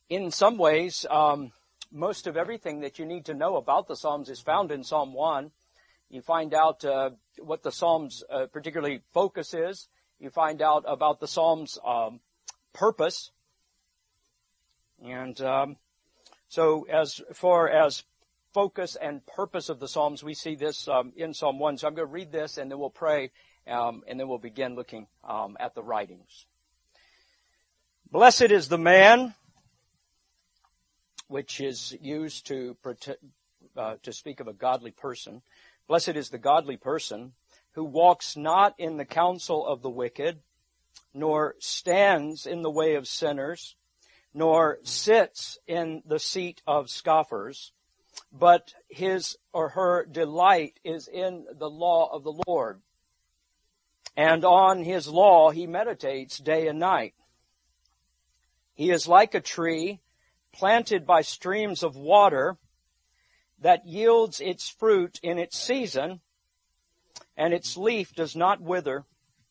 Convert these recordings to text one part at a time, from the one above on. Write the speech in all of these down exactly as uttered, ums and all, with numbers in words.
In some ways, um, most of everything that you need to know about the Psalms is found in Psalm one. You find out uh, what the Psalms uh, particularly focus is. You find out about the Psalms' um, purpose. And um, so as far as focus and purpose of the Psalms, we see this um, in Psalm one. So I'm going to read this, and then we'll pray, um, and then we'll begin looking um, at the writings. Blessed is the man, which is used to uh, to speak of a godly person. Blessed is the godly person who walks not in the counsel of the wicked, nor stands in the way of sinners, nor sits in the seat of scoffers, but his or her delight is in the law of the Lord. And on his law he meditates day and night. He is like a tree planted by streams of water that yields its fruit in its season, and its leaf does not wither.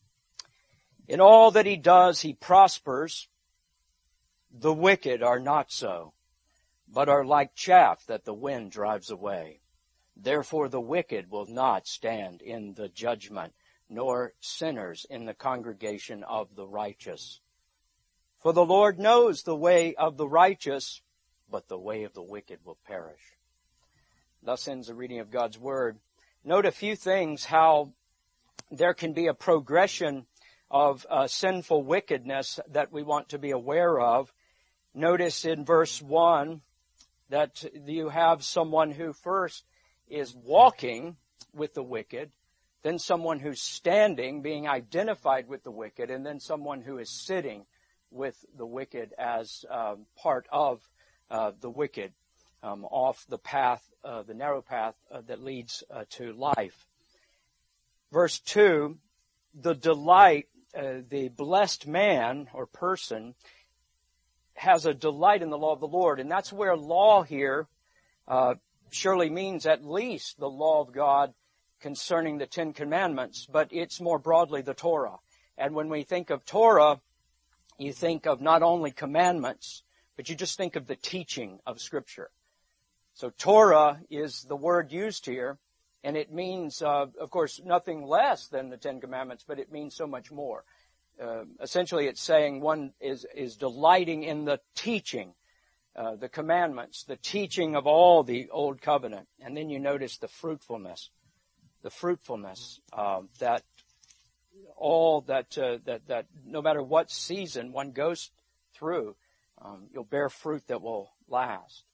In all that he does, he prospers. The wicked are not so, but are like chaff that the wind drives away. Therefore the wicked will not stand in the judgment, nor sinners in the congregation of the righteous. For the Lord knows the way of the righteous, but the way of the wicked will perish. Thus ends the reading of God's Word. Note a few things how there can be a progression of uh, sinful wickedness that we want to be aware of. Notice in verse one that you have someone who first is walking with the wicked, then someone who's standing, being identified with the wicked, and then someone who is sitting with the wicked as um, part of uh, the wicked, um, off the path, uh, the narrow path uh, that leads uh, to life. Verse two, the delight, uh, the blessed man or person has a delight in the law of the Lord. And that's where law here uh, surely means at least the law of God concerning the Ten Commandments, but it's more broadly the Torah. And when we think of Torah, you think of not only commandments, but you just think of the teaching of Scripture. So Torah is the word used here, and it means, uh, of course, nothing less than the Ten Commandments, but it means so much more. Uh, essentially, it's saying one is, is delighting in the teaching, uh, the commandments, the teaching of all the Old Covenant. And then you notice the fruitfulness, the fruitfulness uh, that all that, uh, that, that no matter what season one goes through, um, you'll bear fruit that will last.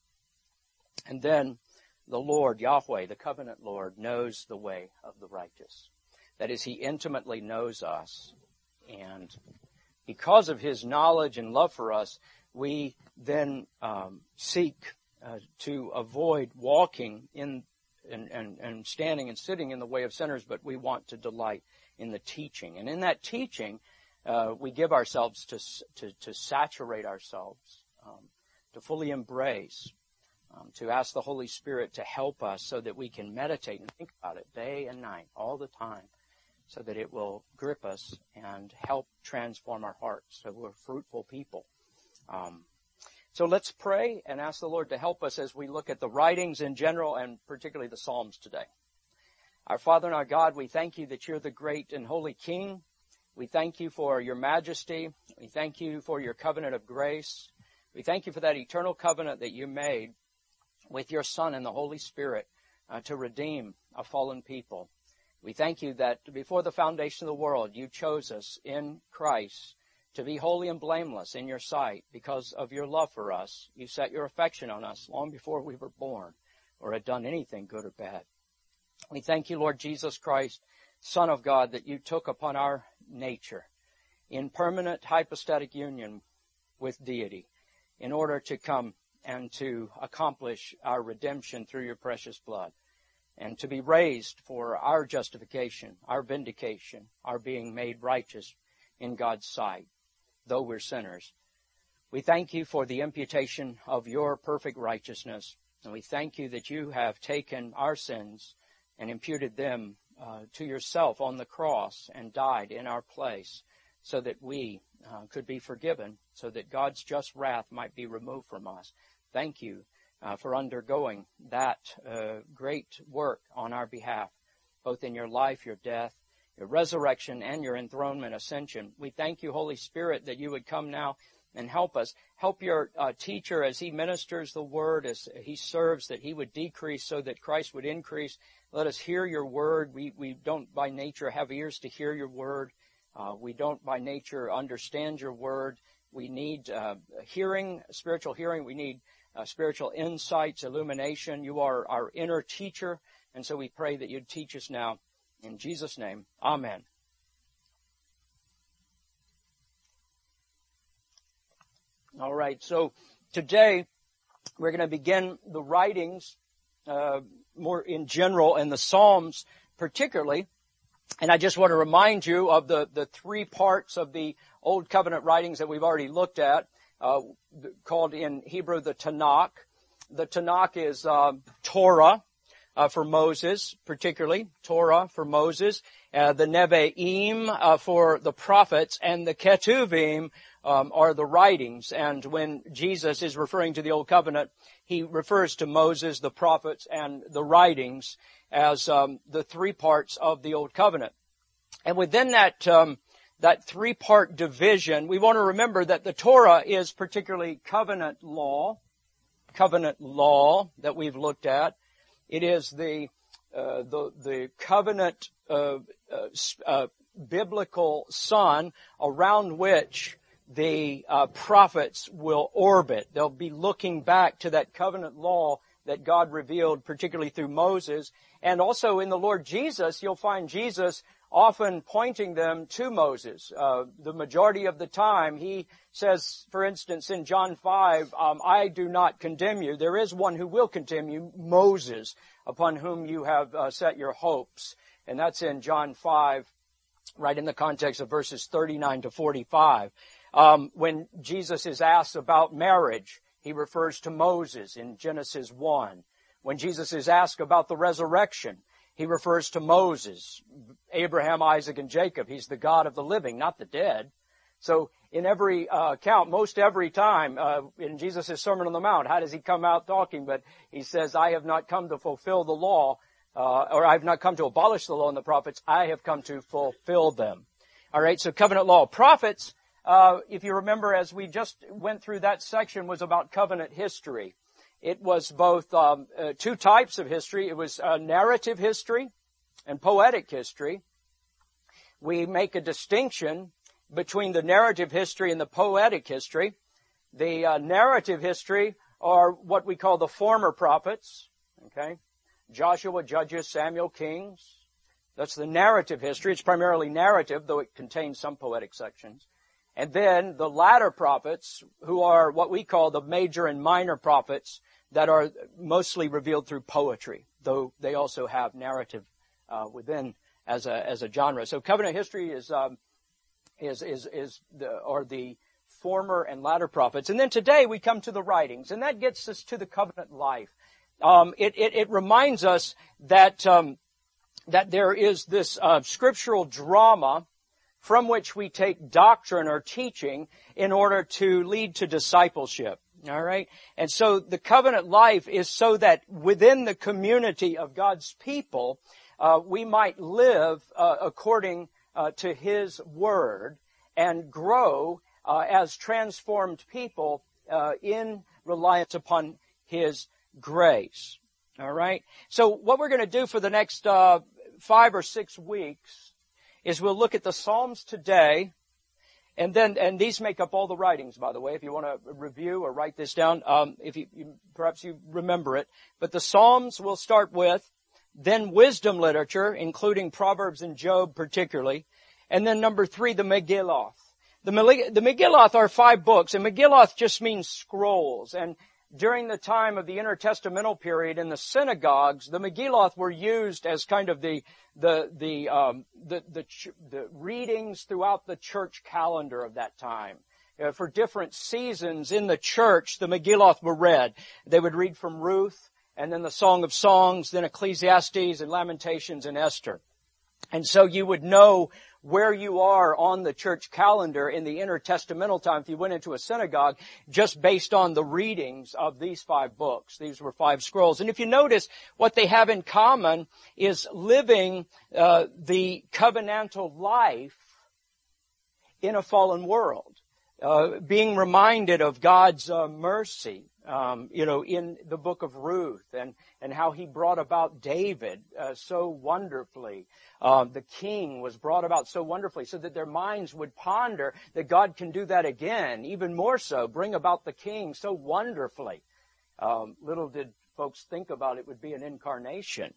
And then the Lord, Yahweh, the covenant Lord, knows the way of the righteous. That is, He intimately knows us. And because of His knowledge and love for us, we then um, seek uh, to avoid walking in and, and, and standing and sitting in the way of sinners, but we want to delight in the teaching. And in that teaching, uh, we give ourselves to, to, to saturate ourselves, um, to fully embrace, um, to ask the Holy Spirit to help us so that we can meditate and think about it day and night, all the time, so that it will grip us and help transform our hearts so we're fruitful people. Um, so let's pray and ask the Lord to help us as we look at the writings in general and particularly the Psalms today. Our Father and our God, we thank You that You're the great and holy King. We thank You for Your majesty. We thank You for Your covenant of grace. We thank You for that eternal covenant that You made with Your Son and the Holy Spirit uh, to redeem a fallen people. We thank You that before the foundation of the world, You chose us in Christ to be holy and blameless in Your sight because of Your love for us. You set Your affection on us long before we were born or had done anything good or bad. We thank You, Lord Jesus Christ, Son of God, that You took upon our nature in permanent hypostatic union with deity in order to come and to accomplish our redemption through Your precious blood and to be raised for our justification, our vindication, our being made righteous in God's sight, though we're sinners. We thank You for the imputation of Your perfect righteousness, and we thank You that You have taken our sins and imputed them uh, to Yourself on the cross and died in our place so that we uh, could be forgiven, so that God's just wrath might be removed from us. Thank you uh, for undergoing that uh, great work on our behalf, both in your life, your death, your resurrection, and your enthronement, ascension. We thank you, Holy Spirit, that you would come now and help us. Help your uh, teacher as he ministers the word, as he serves, that he would decrease so that Christ would increase. Let us hear your word. We, we don't by nature have ears to hear your word. Uh, we don't by nature understand your word. We need uh, hearing, spiritual hearing. We need uh, spiritual insights, illumination. You are our inner teacher, and so we pray that you'd teach us now. In Jesus' name, amen. All right, so today we're going to begin the writings uh, more in general, and the Psalms particularly. And I just want to remind you of the, the three parts of the Old Covenant writings that we've already looked at, uh, called in Hebrew the Tanakh. The Tanakh is uh, Torah uh, for Moses, particularly Torah for Moses, uh, the Nevi'im uh, for the prophets, and the Ketuvim um, are the writings. And when Jesus is referring to the Old Covenant, he refers to Moses, the prophets, and the writings as um, the three parts of the Old Covenant. And within that um, that three-part division, we want to remember that the Torah is particularly covenant law, covenant law that we've looked at. It is the uh, the the covenant uh, uh, uh, biblical sun around which the uh, prophets will orbit. They'll be looking back to that covenant law that God revealed, particularly through Moses. And also in the Lord Jesus, you'll find Jesus often pointing them to Moses. Uh, the majority of the time, he says, for instance, in John five, um, I do not condemn you. There is one who will condemn you, Moses, upon whom you have uh, set your hopes. And that's in John five, right in the context of verses thirty-nine to forty-five. Um, when Jesus is asked about marriage, he refers to Moses in Genesis one. When Jesus is asked about the resurrection, he refers to Moses, Abraham, Isaac, and Jacob. He's the God of the living, not the dead. So in every uh, account, most every time uh, in Jesus' Sermon on the Mount, how does he come out talking? But he says, I have not come to fulfill the law, uh, or I have not come to abolish the law and the prophets. I have come to fulfill them. All right, so covenant law. Prophets, uh, if you remember, as we just went through that section, was about covenant history. It was both um, uh, two types of history. It was uh, narrative history and poetic history. We make a distinction between the narrative history and the poetic history. The uh, narrative history are what we call the former prophets, okay? Joshua, Judges, Samuel, Kings. That's the narrative history. It's primarily narrative, though it contains some poetic sections. And then the latter prophets, who are what we call the major and minor prophets, that are mostly revealed through poetry, though they also have narrative uh, within as a as a genre. So covenant history is um, is is is the or the former and latter prophets. And then today we come to the writings, and that gets us to the covenant life. Um, it, it it reminds us that um, that there is this uh, scriptural drama from which we take doctrine or teaching in order to lead to discipleship. All right? And so the covenant life is so that within the community of God's people, uh, we might live uh, according uh, to His Word and grow uh, as transformed people uh, in reliance upon His grace. All right? So what we're going to do for the next uh, five or six weeks is we'll look at the Psalms today. And then, and these make up all the writings, by the way, if you want to review or write this down, um, if you, you, perhaps you remember it. But the Psalms we'll start with, then wisdom literature, including Proverbs and Job particularly. And then number three, the Megilloth. The, the Megilloth are five books, and Megilloth just means scrolls. And during the time of the intertestamental period in the synagogues, the Megilloth were used as kind of the the the um, the, the, ch- the readings throughout the church calendar of that time. Uh, for different seasons in the church, the Megilloth were read. They would read from Ruth, and then the Song of Songs, then Ecclesiastes and Lamentations and Esther. And so you would know where you are on the church calendar in the intertestamental time if you went into a synagogue, just based on the readings of these five books. These were five scrolls. And if you notice, what they have in common is living uh, the covenantal life in a fallen world. Uh, being reminded of God's uh, mercy, um, you know, in the book of Ruth, and, and how He brought about David uh, so wonderfully. Uh, the king was brought about so wonderfully, so that their minds would ponder that God can do that again, even more so, bring about the king so wonderfully. Um, little did folks think about it would be an incarnation.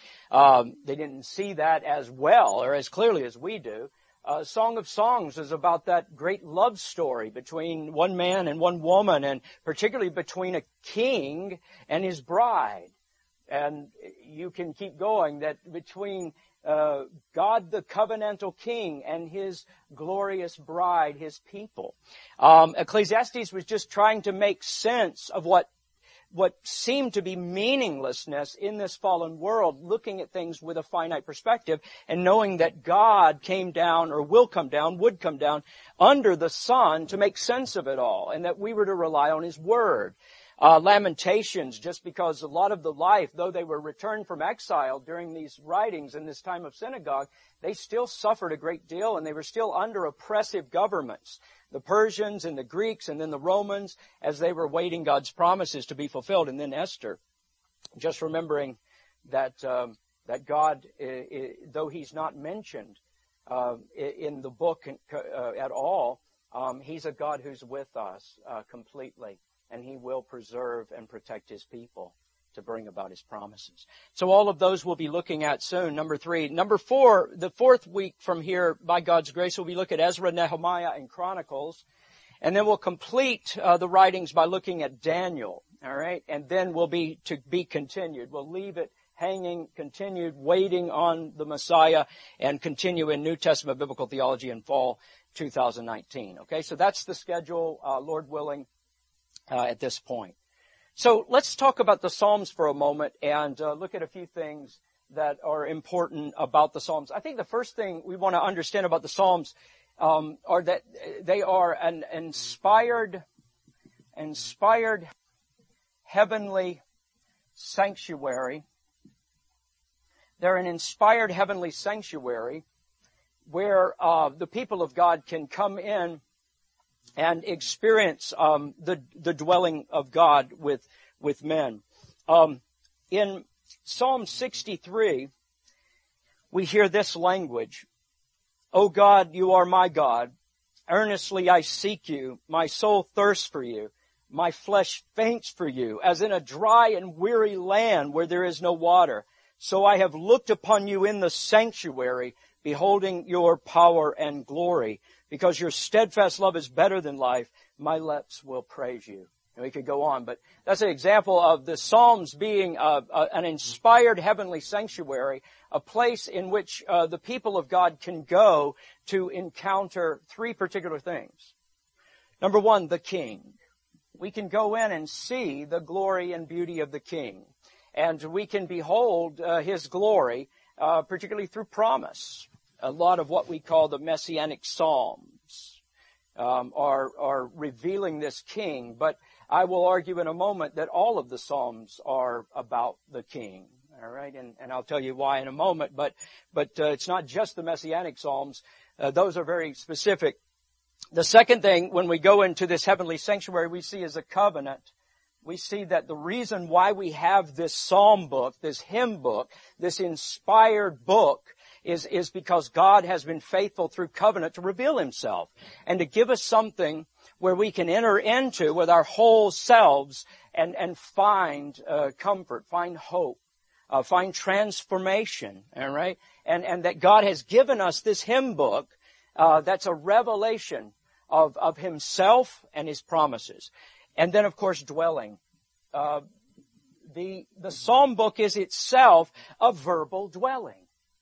Um, they didn't see that as well, or as clearly as we do. Uh, Song of Songs is about that great love story between one man and one woman, and particularly between a king and his bride. And you can keep going, that between uh, God the covenantal king and His glorious bride, His people. Um, Ecclesiastes was just trying to make sense of what what seemed to be meaninglessness in this fallen world, looking at things with a finite perspective and knowing that God came down, or will come down, would come down under the sun to make sense of it all, and that we were to rely on His Word. Uh, Lamentations, just because a lot of the life, though they were returned from exile during these writings in this time of synagogue, they still suffered a great deal, and they were still under oppressive governments. The Persians and the Greeks and then the Romans, as they were waiting God's promises to be fulfilled. And then Esther, just remembering that um, that God, uh, uh, though He's not mentioned uh, in the book uh, at all, um, He's a God who's with us uh, completely, and He will preserve and protect His people to bring about His promises. So all of those we'll be looking at soon. Number three. Number four, the fourth week from here, by God's grace, we'll be looking at Ezra, Nehemiah, and Chronicles. And then we'll complete uh, the writings by looking at Daniel. All right? And then we'll be to be continued. We'll leave it hanging, continued, waiting on the Messiah, and continue in New Testament biblical theology in fall two thousand nineteen. Okay? So that's the schedule, uh, Lord willing, uh, at this point. So let's talk about the Psalms for a moment and uh, look at a few things that are important about the Psalms. I think the first thing we want to understand about the Psalms um, are that they are an inspired, inspired heavenly sanctuary. They're an inspired heavenly sanctuary where uh, the people of God can come in and experience um, the the dwelling of God with with men. Um, in Psalm sixty-three, we hear this language: "O God, you are my God. Earnestly I seek you. My soul thirsts for you. My flesh faints for you, as in a dry and weary land where there is no water. So I have looked upon you in the sanctuary, beholding your power and glory. Because your steadfast love is better than life, my lips will praise you." And we could go on, but that's an example of the Psalms being uh, uh, an inspired heavenly sanctuary, a place in which uh, the people of God can go to encounter three particular things. Number one, the King. We can go in and see the glory and beauty of the King. And we can behold uh, His glory, uh, particularly through promise. A lot of what we call the Messianic Psalms um, are, are revealing this King. But I will argue in a moment that all of the Psalms are about the King. All right, and, and I'll tell you why in a moment. But but uh, it's not just the Messianic Psalms. Uh, those are very specific. The second thing, when we go into this heavenly sanctuary, we see is a covenant. We see that the reason why we have this psalm book, this hymn book, this inspired book, is, is because God has been faithful through covenant to reveal Himself and to give us something where we can enter into with our whole selves and, and find uh, comfort, find hope, uh, find transformation, all right? And, and that God has given us this hymn book uh, that's a revelation of, of Himself and His promises. And then, of course, dwelling. Uh, the, the psalm book is itself a verbal dwelling.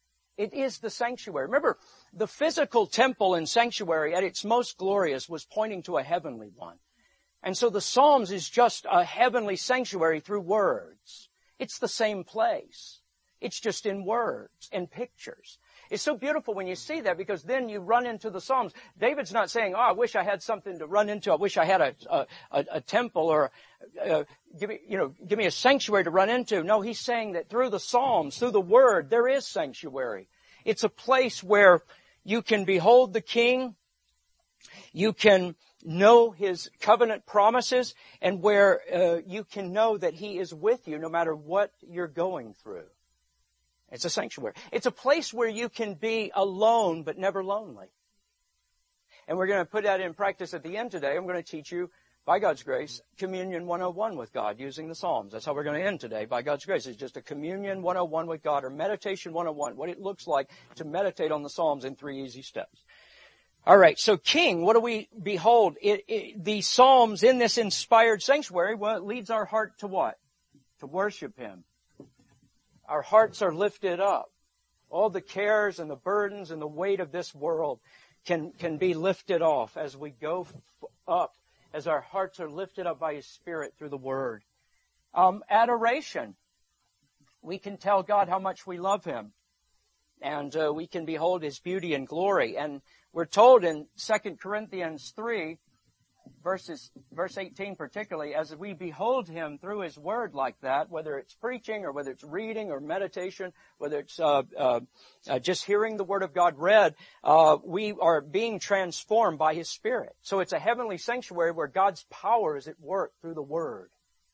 It is the sanctuary. Remember, the physical temple and sanctuary at its most glorious was pointing to a heavenly one. And so the Psalms is just a heavenly sanctuary through words. It's the same place. It's just in words and pictures. It's so beautiful when you see that, because then you run into the Psalms. David's not saying, oh, I wish I had something to run into. I wish I had a, a, a, a temple or, uh, give me, you know, give me a sanctuary to run into. No, he's saying that through the Psalms, through the Word, there is sanctuary. It's a place where you can behold the King. You can know His covenant promises, and where uh, you can know that He is with you no matter what you're going through. It's a sanctuary. It's a place where you can be alone but never lonely. And we're going to put that in practice at the end today. I'm going to teach you, by God's grace, Communion one oh one with God using the Psalms. That's how we're going to end today, by God's grace. It's just a Communion one oh one with God, or Meditation one oh one, what it looks like to meditate on the Psalms in three easy steps. All right, so King, what do we behold? It, it, the Psalms in this inspired sanctuary, well, it leads our heart to what? To worship Him. Our hearts are lifted up. All the cares and the burdens and the weight of this world can, can be lifted off as we go f- up, as our hearts are lifted up by His Spirit through the Word. Um, adoration. We can tell God how much we love Him. And uh, we can behold His beauty and glory. And we're told in Second Corinthians three, verses, verse eighteen particularly, as we behold Him through His Word like that, whether it's preaching or whether it's reading or meditation, whether it's uh, uh, uh, just hearing the Word of God read, uh, we are being transformed by His Spirit. So it's a heavenly sanctuary where God's power is at work through the Word.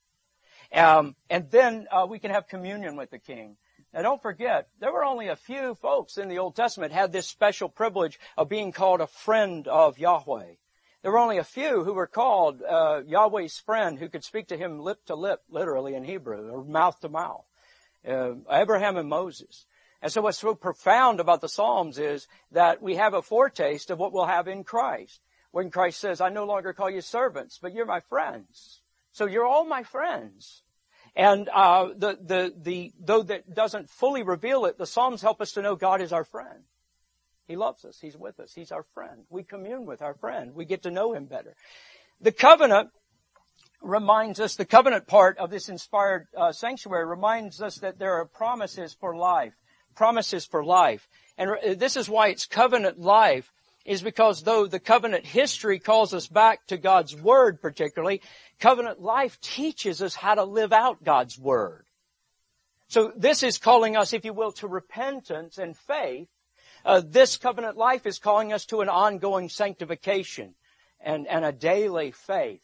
Um, and then uh, we can have communion with the King. Now don't forget, there were only a few folks in the Old Testament had this special privilege of being called a friend of Yahweh. There were only a few who were called uh, Yahweh's friend, who could speak to Him lip to lip, literally in Hebrew, or mouth to mouth. Uh, Abraham and Moses. And so what's so profound about the Psalms is that we have a foretaste of what we'll have in Christ. When Christ says, I no longer call you servants, but you're my friends. So you're all my friends. And uh, the, the, the, though that doesn't fully reveal it, the Psalms help us to know God is our friend. He loves us. He's with us. He's our friend. We commune with our friend. We get to know Him better. The covenant reminds us, the covenant part of this inspired uh, sanctuary reminds us that there are promises for life. Promises for life. And this is why it's covenant life, is because though the covenant history calls us back to God's Word particularly, covenant life teaches us how to live out God's Word. So this is calling us, if you will, to repentance and faith. Uh, this covenant life is calling us to an ongoing sanctification and, and a daily faith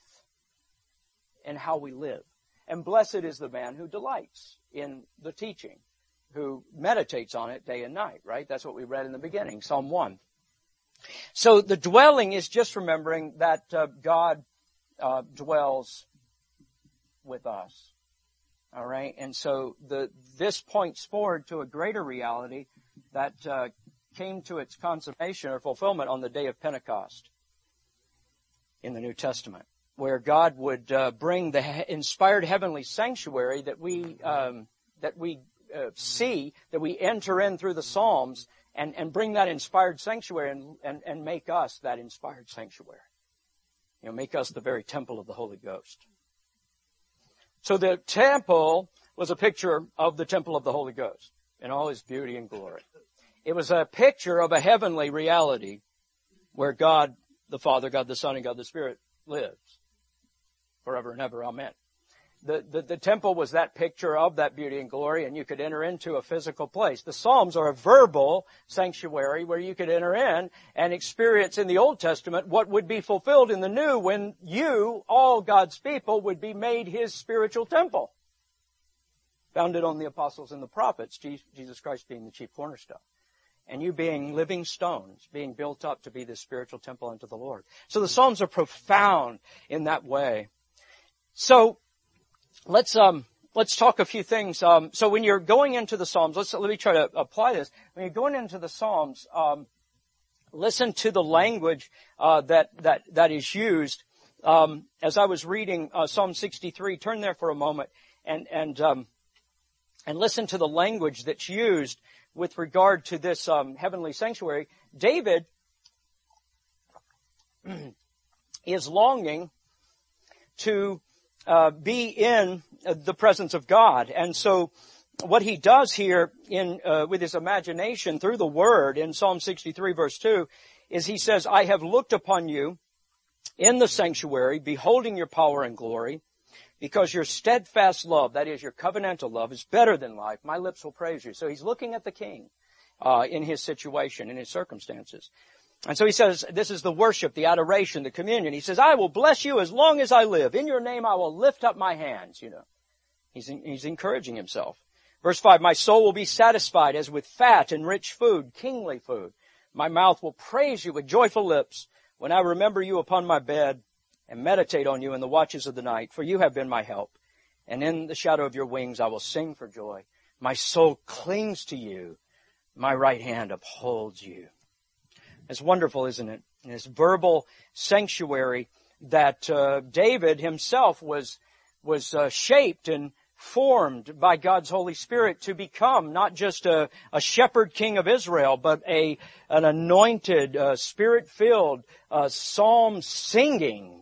in how we live. And blessed is the man who delights in the teaching, who meditates on it day and night, right? That's what we read in the beginning, Psalm one. So the dwelling is just remembering that uh, God uh, dwells with us. All right? And so the this points forward to a greater reality that uh, came to its consummation or fulfillment on the day of Pentecost in the New Testament, where God would uh, bring the he- inspired heavenly sanctuary that we um, that we uh, see, that we enter in through the Psalms, and, and bring that inspired sanctuary and, and, and make us that inspired sanctuary. You know, make us the very temple of the Holy Ghost. So the temple was a picture of the temple of the Holy Ghost in all His beauty and glory. It was a picture of a heavenly reality where God the Father, God the Son, and God the Spirit lives forever and ever. Amen. The, the, the temple was that picture of that beauty and glory, and you could enter into a physical place. The Psalms are a verbal sanctuary where you could enter in and experience in the Old Testament what would be fulfilled in the New when you, all God's people, would be made His spiritual temple, founded on the apostles and the prophets, Jesus Christ being the chief cornerstone. And you being living stones, being built up to be the spiritual temple unto the Lord. So the Psalms are profound in that way. So let's um let's talk a few things. Um, so when you're going into the Psalms, let's let me try to apply this. When you're going into the Psalms, um, listen to the language uh, that that that is used. Um, as I was reading uh, Psalm sixty-three, turn there for a moment and and um, and listen to the language that's used with regard to this um, heavenly sanctuary. David is longing to uh, be in the presence of God. And so what he does here in uh, with his imagination through the Word in Psalm sixty-three verse two is he says, I have looked upon you in the sanctuary, beholding your power and glory, because your steadfast love, that is your covenantal love, is better than life. My lips will praise you. So he's looking at the king uh, in his situation, in his circumstances. And so he says, this is the worship, the adoration, the communion. He says, I will bless you as long as I live. In your name I will lift up my hands, you know. He's, he's encouraging himself. Verse five, my soul will be satisfied as with fat and rich food, kingly food. My mouth will praise you with joyful lips when I remember you upon my bed and meditate on you in the watches of the night, for you have been my help. And in the shadow of your wings I will sing for joy. My soul clings to you. My right hand upholds you. It's wonderful, isn't it? In this verbal sanctuary that uh, David himself was was uh, shaped and formed by God's Holy Spirit to become not just a, a shepherd king of Israel, but a an anointed, uh, spirit-filled, uh, psalm-singing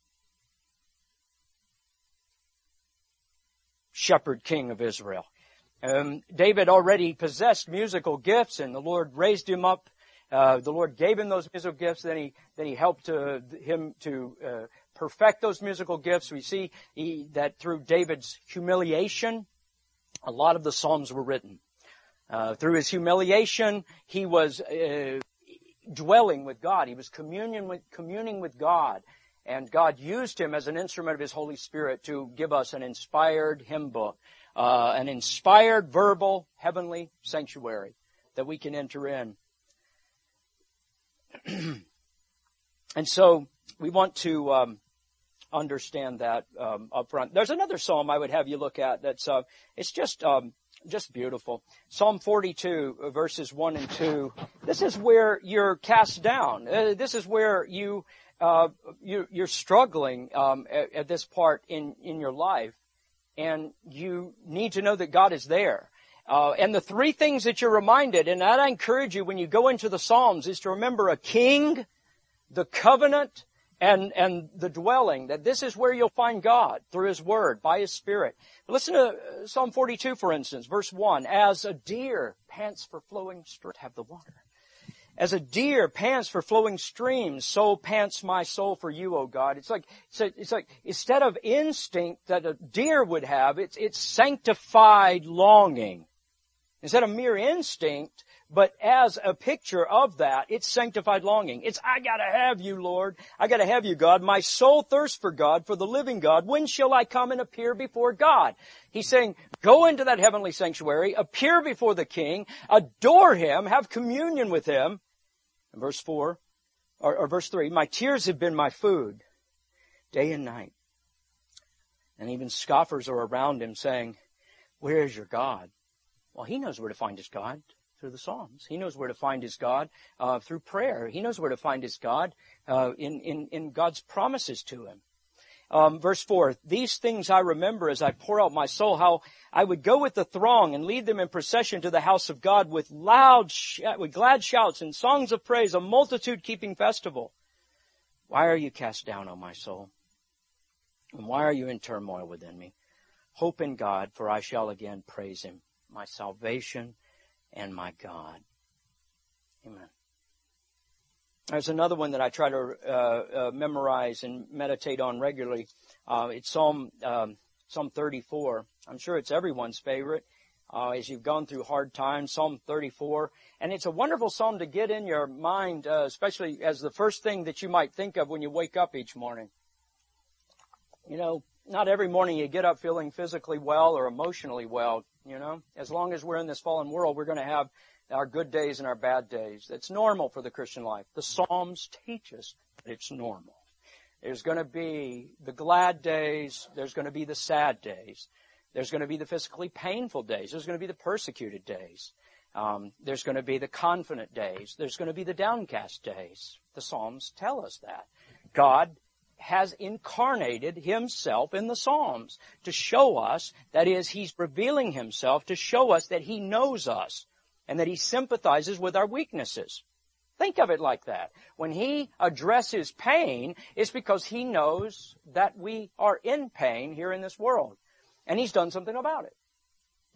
shepherd king of Israel. Um, David already possessed musical gifts, and the Lord raised him up. Uh, the Lord gave him those musical gifts. Then he then he helped uh, him to uh, perfect those musical gifts. We see he, that through David's humiliation, a lot of the Psalms were written. Uh, through his humiliation, he was uh, dwelling with God. He was communion with, communing with God. And God used him as an instrument of His Holy Spirit to give us an inspired hymn book, uh, an inspired verbal heavenly sanctuary that we can enter in. And so we want to um, understand that um, up front. There's another psalm I would have you look at that's uh, it's just um, just beautiful. Psalm forty-two, verses one and two. This is where you're cast down. Uh, this is where you. Uh, you, you're struggling um, at, at this part in, in your life, and you need to know that God is there. Uh, and the three things that you're reminded, and I encourage you when you go into the Psalms, is to remember a king, the covenant, and and the dwelling. That this is where you'll find God through His Word, by His Spirit. Listen to Psalm forty-two, for instance, verse one. As a deer pants for flowing streams, have the water. As a deer pants for flowing streams, so pants my soul for you, O God. It's like, it's like, it's like instead of instinct that a deer would have, it's, it's sanctified longing. Instead of mere instinct, but as a picture of that, it's sanctified longing. It's, I gotta have you, Lord. I gotta have you, God. My soul thirsts for God, for the living God. When shall I come and appear before God? He's saying, go into that heavenly sanctuary, appear before the King, adore Him, have communion with Him. And verse four, or, or verse three, my tears have been my food, day and night. And even scoffers are around Him saying, where is your God? Well, He knows where to find His God. Through the Psalms. He knows where to find His God uh, through prayer. He knows where to find His God uh, in, in, in God's promises to Him. Um, verse four, these things I remember as I pour out my soul, how I would go with the throng and lead them in procession to the house of God with loud, sh- with glad shouts and songs of praise, a multitude keeping festival. Why are you cast down, O my soul? And why are you in turmoil within me? Hope in God, for I shall again praise Him, my salvation and my God. Amen. There's another one that I try to uh, uh, memorize and meditate on regularly. Uh, it's Psalm um, Psalm thirty-four. I'm sure it's everyone's favorite uh, as you've gone through hard times. Psalm thirty-four, and it's a wonderful psalm to get in your mind, uh, especially as the first thing that you might think of when you wake up each morning. You know, not every morning you get up feeling physically well or emotionally well. You know, as long as we're in this fallen world, we're going to have our good days and our bad days. That's normal for the Christian life. The Psalms teach us that it's normal. There's going to be the glad days. There's going to be the sad days. There's going to be the physically painful days. There's going to be the persecuted days. Um, there's going to be the confident days. There's going to be the downcast days. The Psalms tell us that. God has incarnated Himself in the Psalms to show us, that is, He's revealing Himself to show us that He knows us and that He sympathizes with our weaknesses. Think of it like that. When He addresses pain, it's because He knows that we are in pain here in this world. And He's done something about it.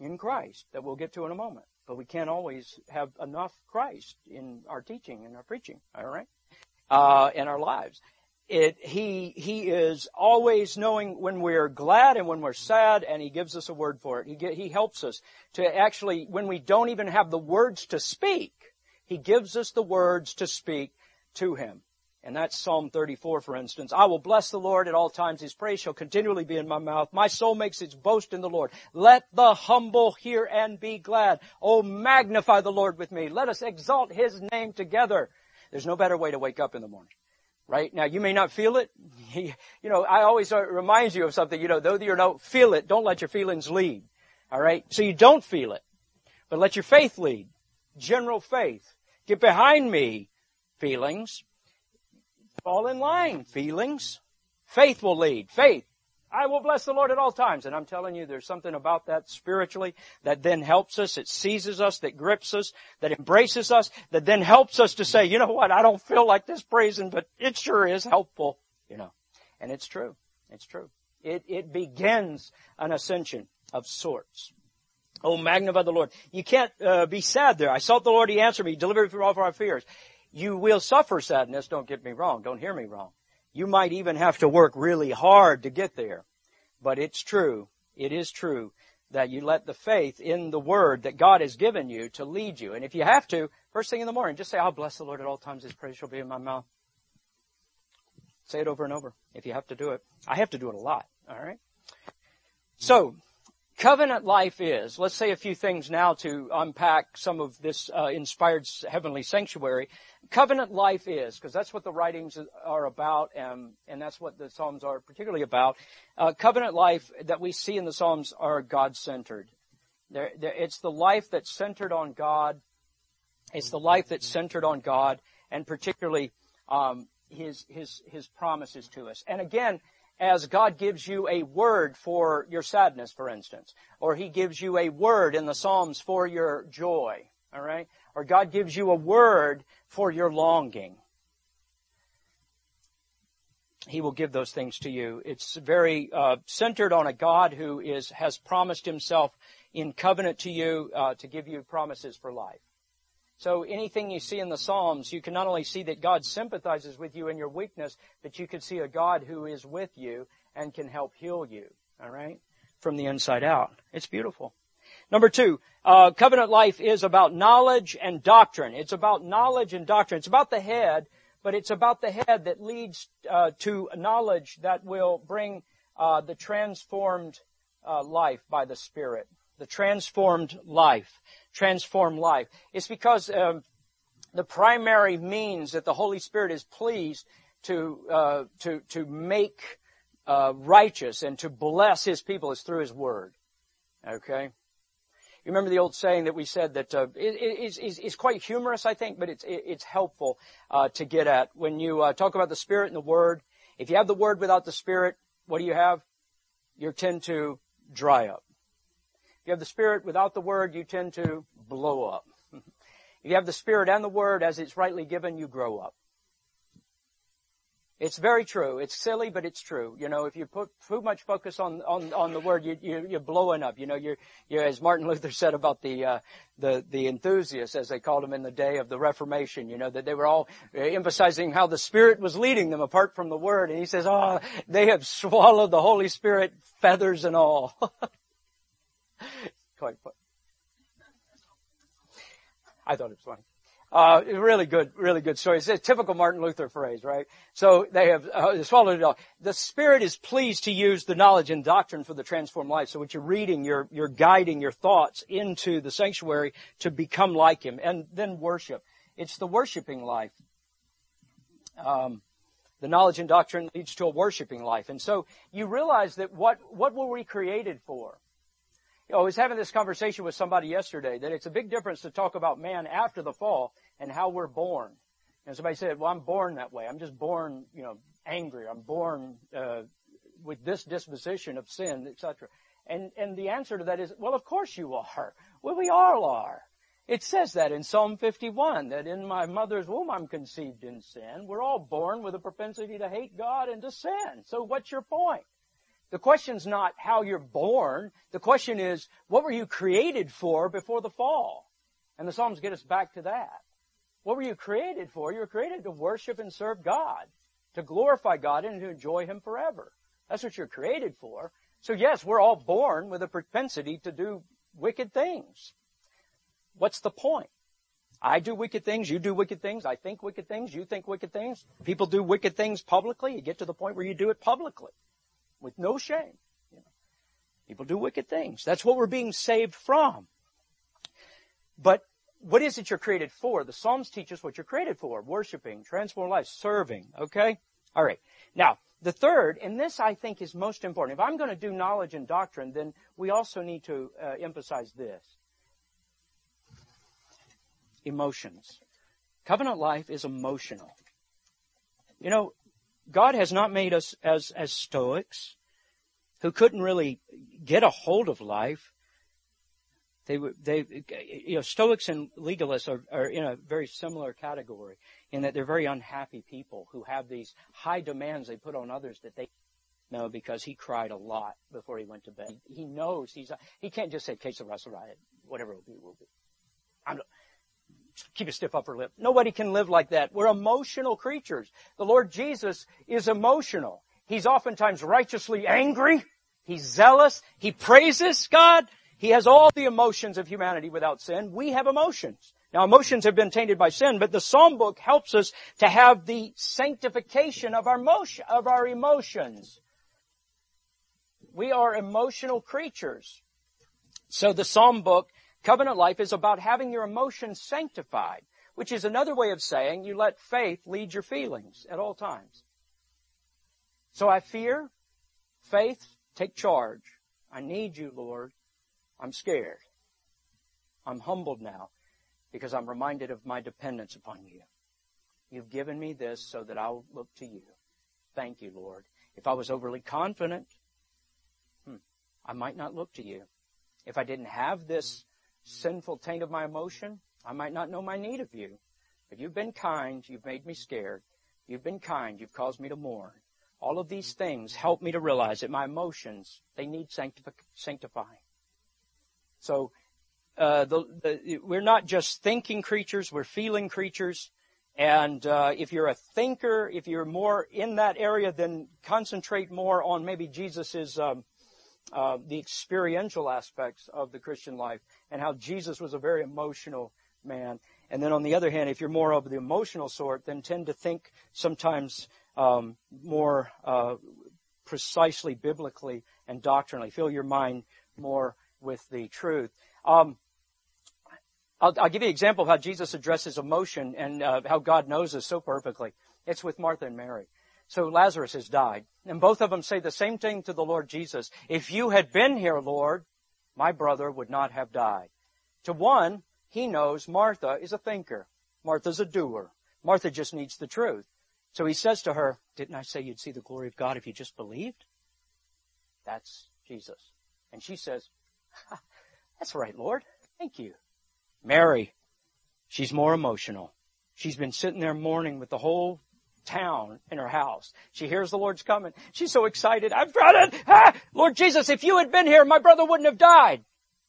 in Christ that we'll get to in a moment. But we can't always have enough Christ in our teaching and our preaching, all right, uh, in our lives. It, he, he is always knowing when we're glad and when we're sad, and He gives us a word for it. He, get, he helps us to actually, when we don't even have the words to speak, He gives us the words to speak to Him. And that's Psalm thirty-four, for instance. I will bless the Lord at all times. His praise shall continually be in my mouth. My soul makes its boast in the Lord. Let the humble hear and be glad. Oh, magnify the Lord with me. Let us exalt His name together. There's no better way to wake up in the morning. Right? Now, you may not feel it. You know, I always remind you of something. You know, though you don't feel it, don't let your feelings lead. All right? So you don't feel it. But let your faith lead. General faith. Get behind me, feelings. Fall in line, feelings. Faith will lead. Faith. I will bless the Lord at all times. And I'm telling you, there's something about that spiritually that then helps us. It seizes us, that grips us, that embraces us, that then helps us to say, you know what, I don't feel like this praising, but it sure is helpful. You know, and it's true. It's true. It, it begins an ascension of sorts. Oh, magnify the Lord. You can't uh, be sad there. I sought the Lord, He answered me, delivered me from all of our fears. You will suffer sadness, don't get me wrong, don't hear me wrong. You might even have to work really hard to get there. But it's true, it is true, that you let the faith in the Word that God has given you to lead you. And if you have to, first thing in the morning, just say, I'll bless the Lord at all times, His praise shall be in my mouth. Say it over and over if you have to do it. I have to do it a lot, all right? So, covenant life is, let's say a few things now to unpack some of this uh, inspired heavenly sanctuary. Covenant life is, because that's what the writings are about, and, and that's what the Psalms are particularly about. Uh, covenant life that we see in the Psalms are God-centered. They're, they're, it's the life that's centered on God. It's the life that's centered on God, and particularly um, His His His promises to us. And again, as God gives you a word for your sadness, for instance, or He gives you a word in the Psalms for your joy, all right? Or God gives you a word for your longing. He will give those things to you. It's very uh, centered on a God who is has promised Himself in covenant to you uh, to give you promises for life. So anything you see in the Psalms, you can not only see that God sympathizes with you in your weakness, but you can see a God who is with you and can help heal you, all right, from the inside out. It's beautiful. Number two, uh, covenant life is about knowledge and doctrine. It's about knowledge and doctrine. It's about the head, but it's about the head that leads uh, to knowledge that will bring uh, the transformed uh, life by the Spirit. The transformed life. Transformed life. It's because um, the primary means that the Holy Spirit is pleased to uh, to to make uh, righteous and to bless His people is through His Word. Okay. You remember the old saying that we said that uh, it, it, it's, it's quite humorous, I think, but it's it, it's helpful uh, to get at when you uh, talk about the Spirit and the Word. If you have the Word without the Spirit, what do you have? You tend to dry up. If you have the Spirit without the Word, you tend to blow up. If you have the Spirit and the Word as it's rightly given, you grow up. It's very true. It's silly, but it's true. You know, if you put too much focus on on, on the Word, you, you, you're blowing up. You know, you're, you're as Martin Luther said about the uh, the the enthusiasts, as they called them in the day of the Reformation. You know, that they were all emphasizing how the Spirit was leading them apart from the Word. And he says, "Oh, they have swallowed the Holy Spirit, feathers and all." Quite fun. I thought it was funny. Uh, really good, really good story. It's a typical Martin Luther phrase, right? So they have uh, swallowed it all. The Spirit is pleased to use the knowledge and doctrine for the transformed life. So what you're reading, you're, you're guiding your thoughts into the sanctuary to become like Him. And then worship. It's the worshiping life. Um, the knowledge and doctrine leads to a worshiping life. And so you realize that what, what were we created for? I was having this conversation with somebody yesterday that it's a big difference to talk about man after the fall and how we're born. And somebody said, well, I'm born that way. I'm just born, you know, angry. I'm born uh, with this disposition of sin, et cetera. And, and the answer to that is, well, of course you are. Well, we all are. It says that in Psalm fifty-one, that in my mother's womb I'm conceived in sin. We're all born with a propensity to hate God and to sin. So what's your point? The question's not how you're born. The question is, what were you created for before the fall? And the Psalms get us back to that. What were you created for? You were created to worship and serve God, to glorify God and to enjoy Him forever. That's what you're created for. So yes, we're all born with a propensity to do wicked things. What's the point? I do wicked things, you do wicked things, I think wicked things, you think wicked things. People do wicked things publicly. You get to the point where you do it publicly with no shame. You know, people do wicked things. That's what we're being saved from. But what is it you're created for? The Psalms teach us what you're created for. Worshiping, transforming life, serving. Okay? All right. Now, the third, and this I think is most important. If I'm going to do knowledge and doctrine, then we also need to uh, emphasize this. Emotions. Covenant life is emotional. You know, God has not made us as, as Stoics who couldn't really get a hold of life. They, they, you know, Stoics and legalists are, are in a very similar category in that they're very unhappy people who have these high demands they put on others that they know because he cried a lot before he went to bed. He knows he's, he can't just say, case of Russell Riot, whatever it will be, will be. I'm, keep a stiff upper lip. Nobody can live like that. We're emotional creatures. The Lord Jesus is emotional. He's oftentimes righteously angry. He's zealous. He praises God. He has all the emotions of humanity without sin. We have emotions. Now, emotions have been tainted by sin, but the Psalm book helps us to have the sanctification of our emotion, of our emotions. We are emotional creatures. So the Psalm book, Covenant Life, is about having your emotions sanctified, which is another way of saying you let faith lead your feelings at all times. So I fear, faith, take charge. I need you, Lord. I'm scared. I'm humbled now because I'm reminded of my dependence upon you. You've given me this so that I'll look to you. Thank you, Lord. If I was overly confident, hmm, I might not look to you. If I didn't have this sinful taint of my emotion, I might not know my need of you. But you've been kind. You've made me scared. You've been kind. You've caused me to mourn. All of these things help me to realize that my emotions, they need sanctifi- sanctifying. So uh, the, the, we're not just thinking creatures, we're feeling creatures. And uh, if you're a thinker, if you're more in that area, then concentrate more on maybe Jesus's um, uh, the experiential aspects of the Christian life and how Jesus was a very emotional man. And then on the other hand, if you're more of the emotional sort, then tend to think sometimes um, more uh, precisely biblically and doctrinally. Fill your mind more with the truth. Um, I'll, I'll give you an example of how Jesus addresses emotion and uh, how God knows us so perfectly. It's with Martha and Mary. So Lazarus has died, and both of them say the same thing to the Lord Jesus. If you had been here, Lord, my brother would not have died. To one, he knows Martha is a thinker. Martha's a doer. Martha just needs the truth. So he says to her, didn't I say you'd see the glory of God if you just believed? That's Jesus. And she says, that's right, Lord. Thank you. Mary, she's more emotional. She's been sitting there mourning with the whole town in her house. She hears the Lord's coming. She's so excited. I've got it. Ah, Lord Jesus, if you had been here, my brother wouldn't have died.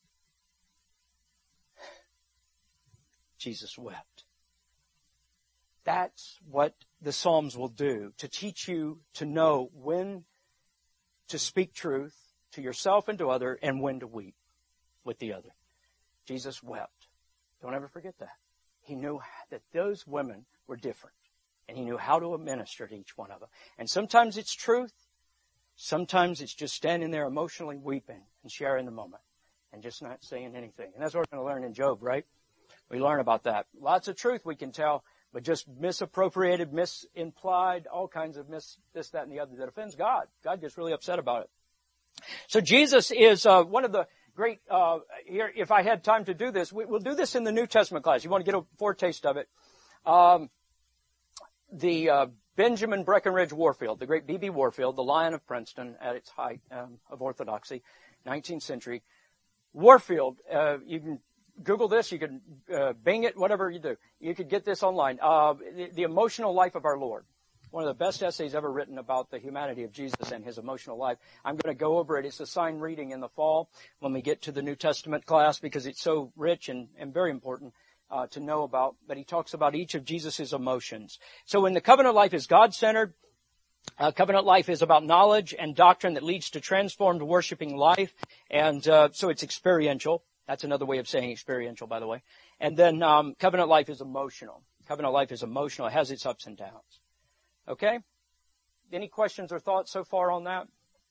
Jesus wept. That's what the Psalms will do, to teach you to know when to speak truth to yourself and to others and when to weep with the other. Jesus wept. Don't ever forget that. He knew that those women were different, and he knew how to minister to each one of them. And sometimes it's truth. Sometimes it's just standing there emotionally weeping and sharing the moment and just not saying anything. And that's what we're going to learn in Job, right? We learn about that. Lots of truth we can tell, but just misappropriated, misimplied, all kinds of mis, this, that, and the other that offends God. God gets really upset about it. So Jesus is uh, one of the great, uh, here, if I had time to do this, we, we'll do this in the New Testament class. You want to get a foretaste of it. Um, the uh, Benjamin Breckinridge Warfield, the great B B Warfield, the Lion of Princeton at its height um, of orthodoxy, nineteenth century. Warfield, uh, you can Google this, you can uh, Bing it, whatever you do. You could get this online. Uh, the, the emotional life of our Lord. one of the best essays ever written about the humanity of Jesus and his emotional life. I'm going to go over it. It's assigned reading in the fall when we get to the New Testament class because it's so rich and, and very important uh, to know about. But he talks about each of Jesus' emotions. So when the covenant life is God-centered, Uh, covenant life is about knowledge and doctrine that leads to transformed worshiping life. And uh, so it's experiential. That's another way of saying experiential, by the way. And then um, covenant life is emotional. Covenant life is emotional. It has its ups and downs. Okay? Any questions or thoughts so far on that?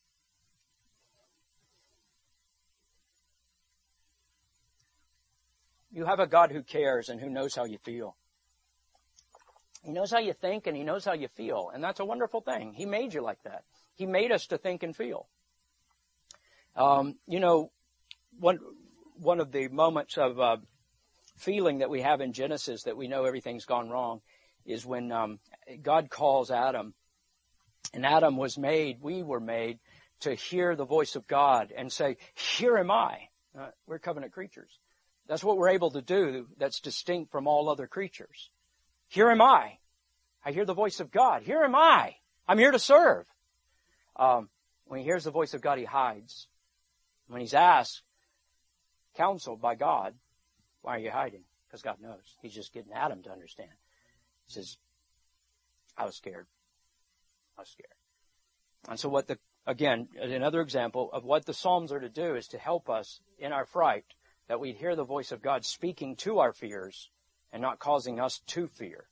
You have a God who cares and who knows how you feel. He knows how you think and He knows how you feel. And that's a wonderful thing. He made you like that. He made us to think and feel. Um, you know, one, one of the moments of uh, feeling that we have in Genesis that we know everything's gone wrong is when um, God calls Adam. And Adam was made, we were made to hear the voice of God and say, here am I. Uh, we're covenant creatures. That's what we're able to do that's distinct from all other creatures. Here am I. I hear the voice of God. Here am I. I'm here to serve. Um, when he hears the voice of God, he hides. When he's asked, counseled by God, why are you hiding? Because God knows. He's just getting Adam to understand. He says, I was scared. I was scared. And so what the, again, another example of what the Psalms are to do is to help us in our fright, that we hear the voice of God speaking to our fears, and not causing us to fear.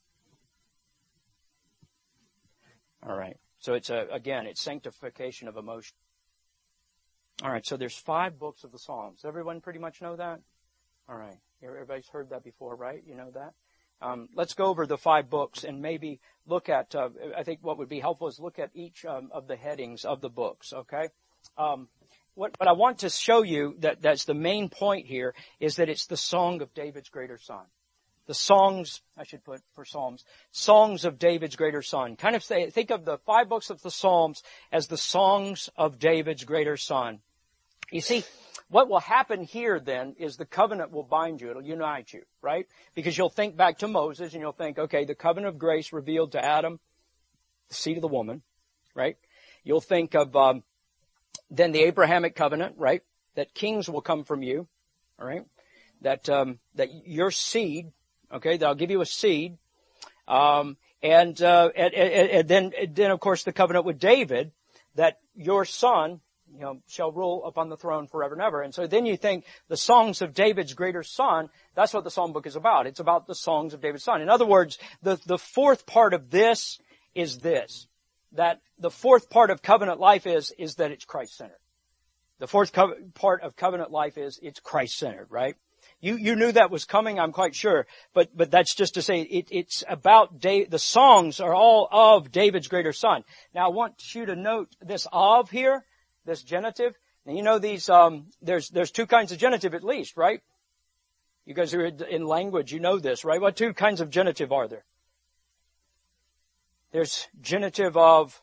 All right. So it's a, again, it's sanctification of emotion. All right. So there's five books of the Psalms. Everyone pretty much know that? All right. Everybody's heard that before, right? You know that? Um, let's go over the five books and maybe look at, uh, I think what would be helpful is look at each um, of the headings of the books, okay? Um, what, what I want to show you that that's the main point here is that it's the song of David's greater son. The songs, I should put for Psalms, songs of David's greater son. Kind of say, think of the five books of the Psalms as the songs of David's greater son. You see, what will happen here then is the covenant will bind you. It'll unite you, right? Because you'll think back to Moses and you'll think, okay, the covenant of grace revealed to Adam, the seed of the woman, right? You'll think of um, then the Abrahamic covenant, right? That kings will come from you, all right? That um, that your seed, okay, that I'll give you a seed, um, and, uh, and, and, and then, then of course the covenant with David, that your son, you know, shall rule upon the throne forever and ever. And so then you think the songs of David's greater son, that's what the Psalm book is about. It's about the songs of David's son. In other words, the, the fourth part of this is this, that the fourth part of covenant life is, is that it's Christ-centered. The fourth co- part of covenant life is it's Christ-centered, right? You, you knew that was coming, I'm quite sure, but, but that's just to say it, it's about David. The songs are all of David's greater son. Now I want you to note this of here, this genitive. Now you know these, um, there's, there's two kinds of genitive at least, right? You guys who are in language, you know this, right? What two kinds of genitive are there? There's genitive of,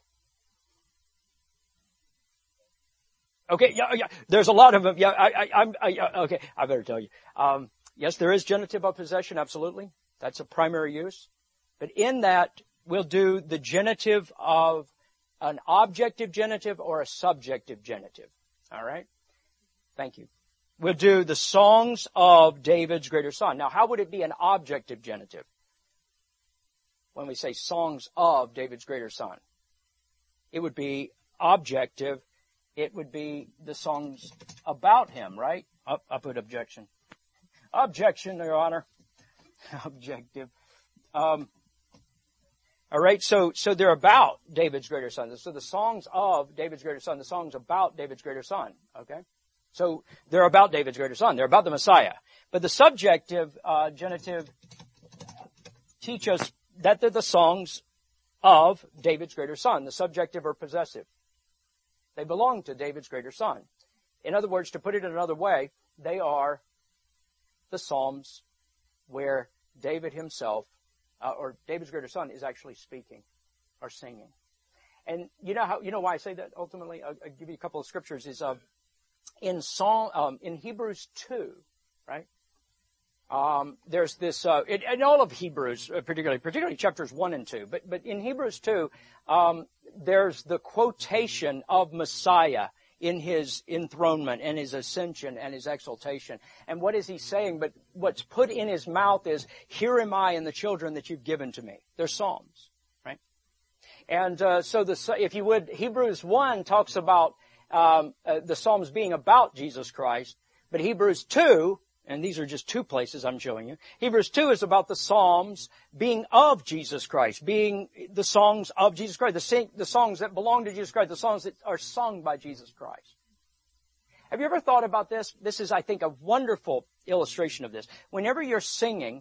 okay, yeah, yeah, there's a lot of them. Yeah, I, I, I'm, I, okay, I better tell you. Um, yes, there is genitive of possession, absolutely. That's a primary use. But in that, we'll do the genitive of an objective genitive or a subjective genitive. All right? Thank you. We'll do the songs of David's greater son. Now, how would it be an objective genitive when we say songs of David's greater son? It would be objective. It would be the songs about him, right? I'll, I'll put objection. Objection, Your Honor. Objective. Um, all right, so so they're about David's greater son. So the songs of David's greater son, the songs about David's greater son, okay? So they're about David's greater son. They're about the Messiah. But the subjective uh, genitive teach us that they're the songs of David's greater son. The subjective or possessive. They belong to David's greater son. In other words, to put it another way, they are the Psalms where David himself, uh, or David's greater son, is actually speaking or singing. And you know how, you know why I say that ultimately? I'll, I'll give you a couple of scriptures. Is uh, in Psalm, um, in Hebrews two, right? Um, there's this, uh, in, in all of Hebrews, uh, particularly, particularly chapters one and two, but, but in Hebrews two, um, there's the quotation of Messiah in his enthronement and his ascension and his exaltation. And what is he saying? But what's put in his mouth is, here am I and the children that you've given to me. They're Psalms, right? And, uh, so the, if you would, Hebrews one talks about, um, uh, the Psalms being about Jesus Christ, but Hebrews two, and these are just two places I'm showing you. Hebrews two is about the Psalms being of Jesus Christ, being the songs of Jesus Christ, the, sing, the songs that belong to Jesus Christ, the songs that are sung by Jesus Christ. Have you ever thought about this? This is, I think, a wonderful illustration of this. Whenever you're singing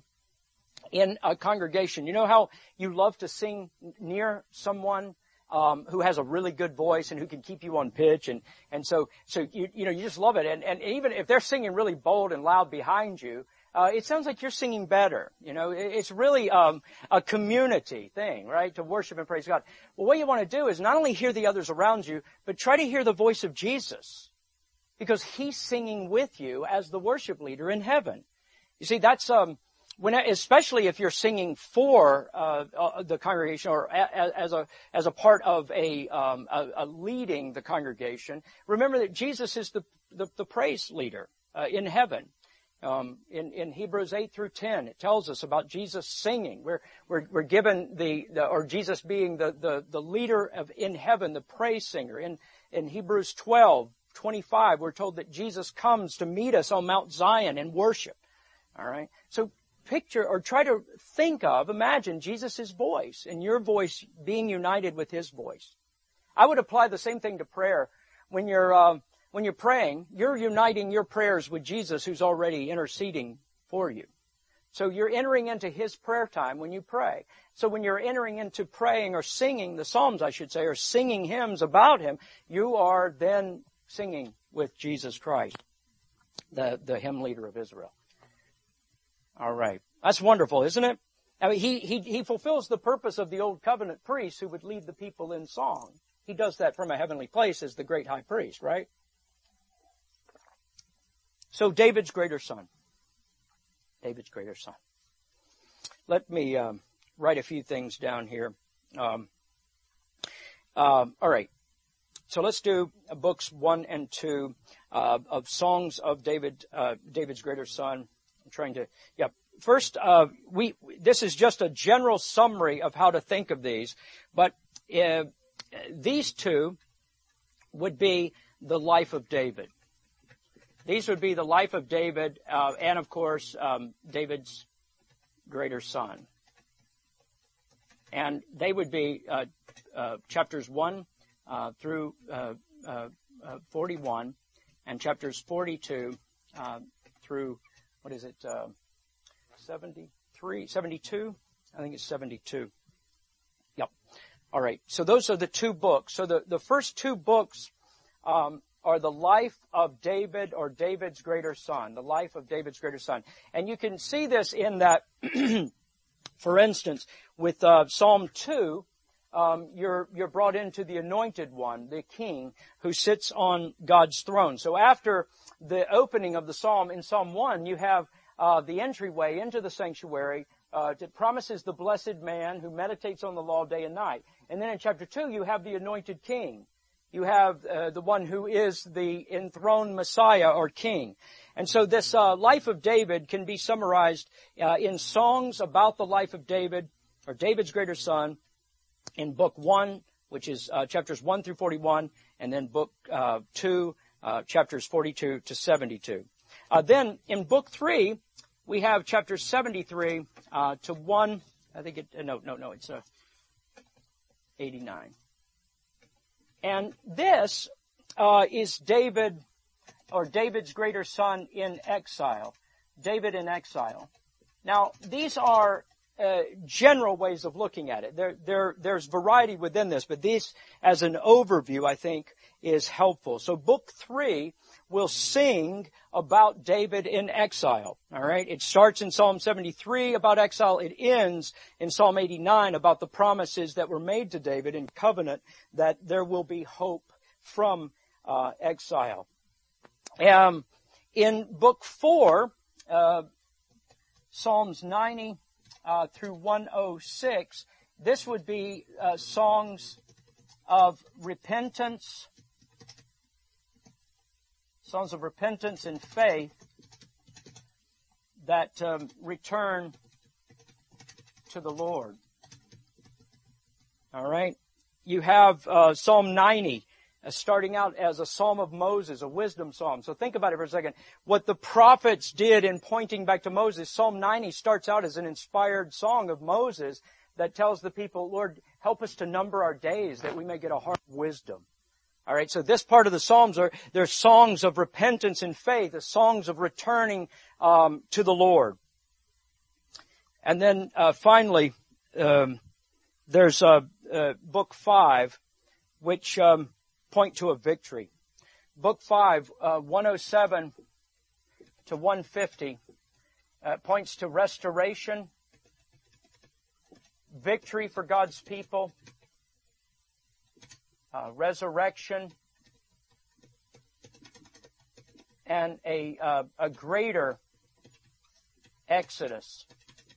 in a congregation, you know how you love to sing near someone Um, who has a really good voice and who can keep you on pitch, and and so so you you know you just love it, and and even if they're singing really bold and loud behind you, uh, it sounds like you're singing better. You know, it, it's really um, a community thing, right? To worship and praise God. Well, what you want to do is not only hear the others around you, but try to hear the voice of Jesus, because He's singing with you as the worship leader in heaven. You see, that's um. When, especially if you're singing for uh, uh, the congregation, or a, as a as a part of a, um, a, a leading the congregation, remember that Jesus is the the, the praise leader uh, in heaven. Um, in, in Hebrews eight through ten, it tells us about Jesus singing. We're we're, we're given the, the or Jesus being the, the the leader of in heaven, the praise singer. In in Hebrews twelve twenty-five, we're told that Jesus comes to meet us on Mount Zion in worship. All right, so. Picture or try to think of, imagine Jesus' voice and your voice being united with His voice. I would apply the same thing to prayer. When you're, uh, when you're praying, you're uniting your prayers with Jesus, who's already interceding for you. So you're entering into His prayer time when you pray. So when you're entering into praying or singing the Psalms, I should say, or singing hymns about Him, you are then singing with Jesus Christ, the, the hymn leader of Israel. All right. That's wonderful, isn't it? I mean, he, he, he fulfills the purpose of the old covenant priest who would lead the people in song. He does that from a heavenly place as the great high priest, right? So David's greater son. David's greater son. Let me um, write a few things down here. Um, uh, all right. So let's do uh, books one and two uh, of songs of David, uh, David's greater son. I'm trying to, yeah. First, uh, we, this is just a general summary of how to think of these, but uh, these two would be the life of David. These would be the life of David, uh, and of course, um, David's greater son. And they would be uh, uh, chapters one uh, through uh, uh, uh, forty-one, and chapters forty-two uh, through, what is it, uh, seventy-three, seventy-two? I think it's seventy-two. Yep. All right. So those are the two books. So the, the first two books um, are the life of David, or David's greater son, the life of David's greater son. And you can see this in that, for instance, with uh, Psalm two, um, you're, you're brought into the anointed one, the king, who sits on God's throne. So after the opening of the psalm, in Psalm one, you have uh, the entryway into the sanctuary. Uh, it promises the blessed man who meditates on the law day and night. And then in chapter two, you have the anointed king. You have uh, the one who is the enthroned Messiah or king. And so this uh, life of David can be summarized uh, in songs about the life of David, or David's greater son, in book one, which is uh, chapters one through forty-one, and then book uh, two, uh, chapters forty-two to seventy-two. Uh, then in book three, we have chapters seventy-three uh, to one. I think it. Uh, no, no, no. It's uh, eighty-nine. And this uh, is David, or David's greater son in exile. David in exile. Now, these are uh, general ways of looking at it. There, there, there's variety within this, but this, as an overview, I think, is helpful. So, book three will sing about David in exile. All right, it starts in Psalm seventy-three about exile. It ends in Psalm eighty-nine about the promises that were made to David in covenant that there will be hope from uh, exile. Um, in book four, uh, Psalms ninety uh, through one oh six, this would be uh, songs of repentance, songs of repentance and faith that um, return to the Lord. All right? You have uh, Psalm ninety, uh, starting out as a psalm of Moses, a wisdom psalm. So think about it for a second. What the prophets did in pointing back to Moses, Psalm ninety starts out as an inspired song of Moses that tells the people, Lord, help us to number our days that we may get a heart of wisdom. All right, so this part of the Psalms are, they're songs of repentance and faith, the songs of returning um, to the Lord. And then uh, finally, um, there's uh, uh, Book five, which um, point to a victory. Book five, uh, one oh seven to one fifty, uh, points to restoration, victory for God's people, uh, resurrection, and a uh, a greater exodus.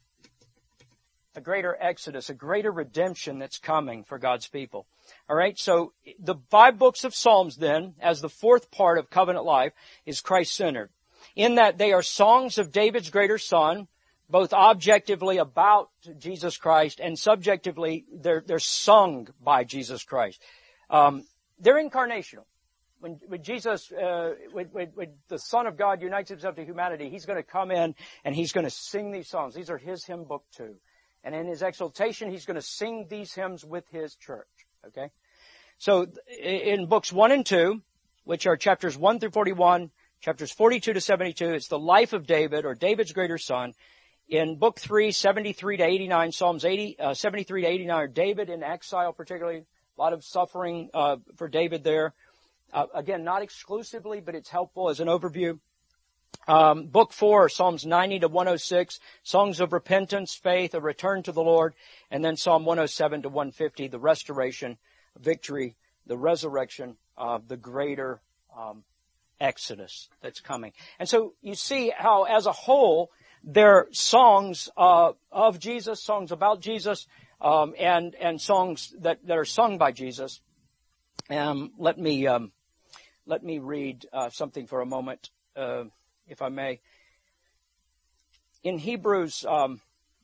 A greater exodus, a greater redemption that's coming for God's people. All right, so the five books of Psalms then, as the fourth part of covenant life, is Christ-centered. In that they are songs of David's greater son, both objectively about Jesus Christ and subjectively they're, they're sung by Jesus Christ. Um, they're incarnational. When, when Jesus, uh, when, when, when the Son of God unites himself to humanity, he's going to come in and he's going to sing these songs. These are his hymn book too. And in his exaltation, he's going to sing these hymns with his church. Okay? So in books one and two, which are chapters one through forty-one, chapters forty-two to seventy-two, it's the life of David or David's greater son. In book three, seventy-three to eighty-nine, Psalms eighty, uh, seventy-three to eighty-nine are David in exile particularly. A lot of suffering uh, for David there. Uh, again, not exclusively, but it's helpful as an overview. Um, book four, Psalms ninety to one oh six, songs of repentance, faith, a return to the Lord. And then Psalm one oh seven to one fifty, the restoration, victory, the resurrection of the greater um, exodus that's coming. And so you see how, as a whole, they're songs uh, of Jesus, songs about Jesus, um, and and songs that, that are sung by Jesus. Um, let me um, let me read uh, something for a moment. Uh, if I may. In Hebrews um,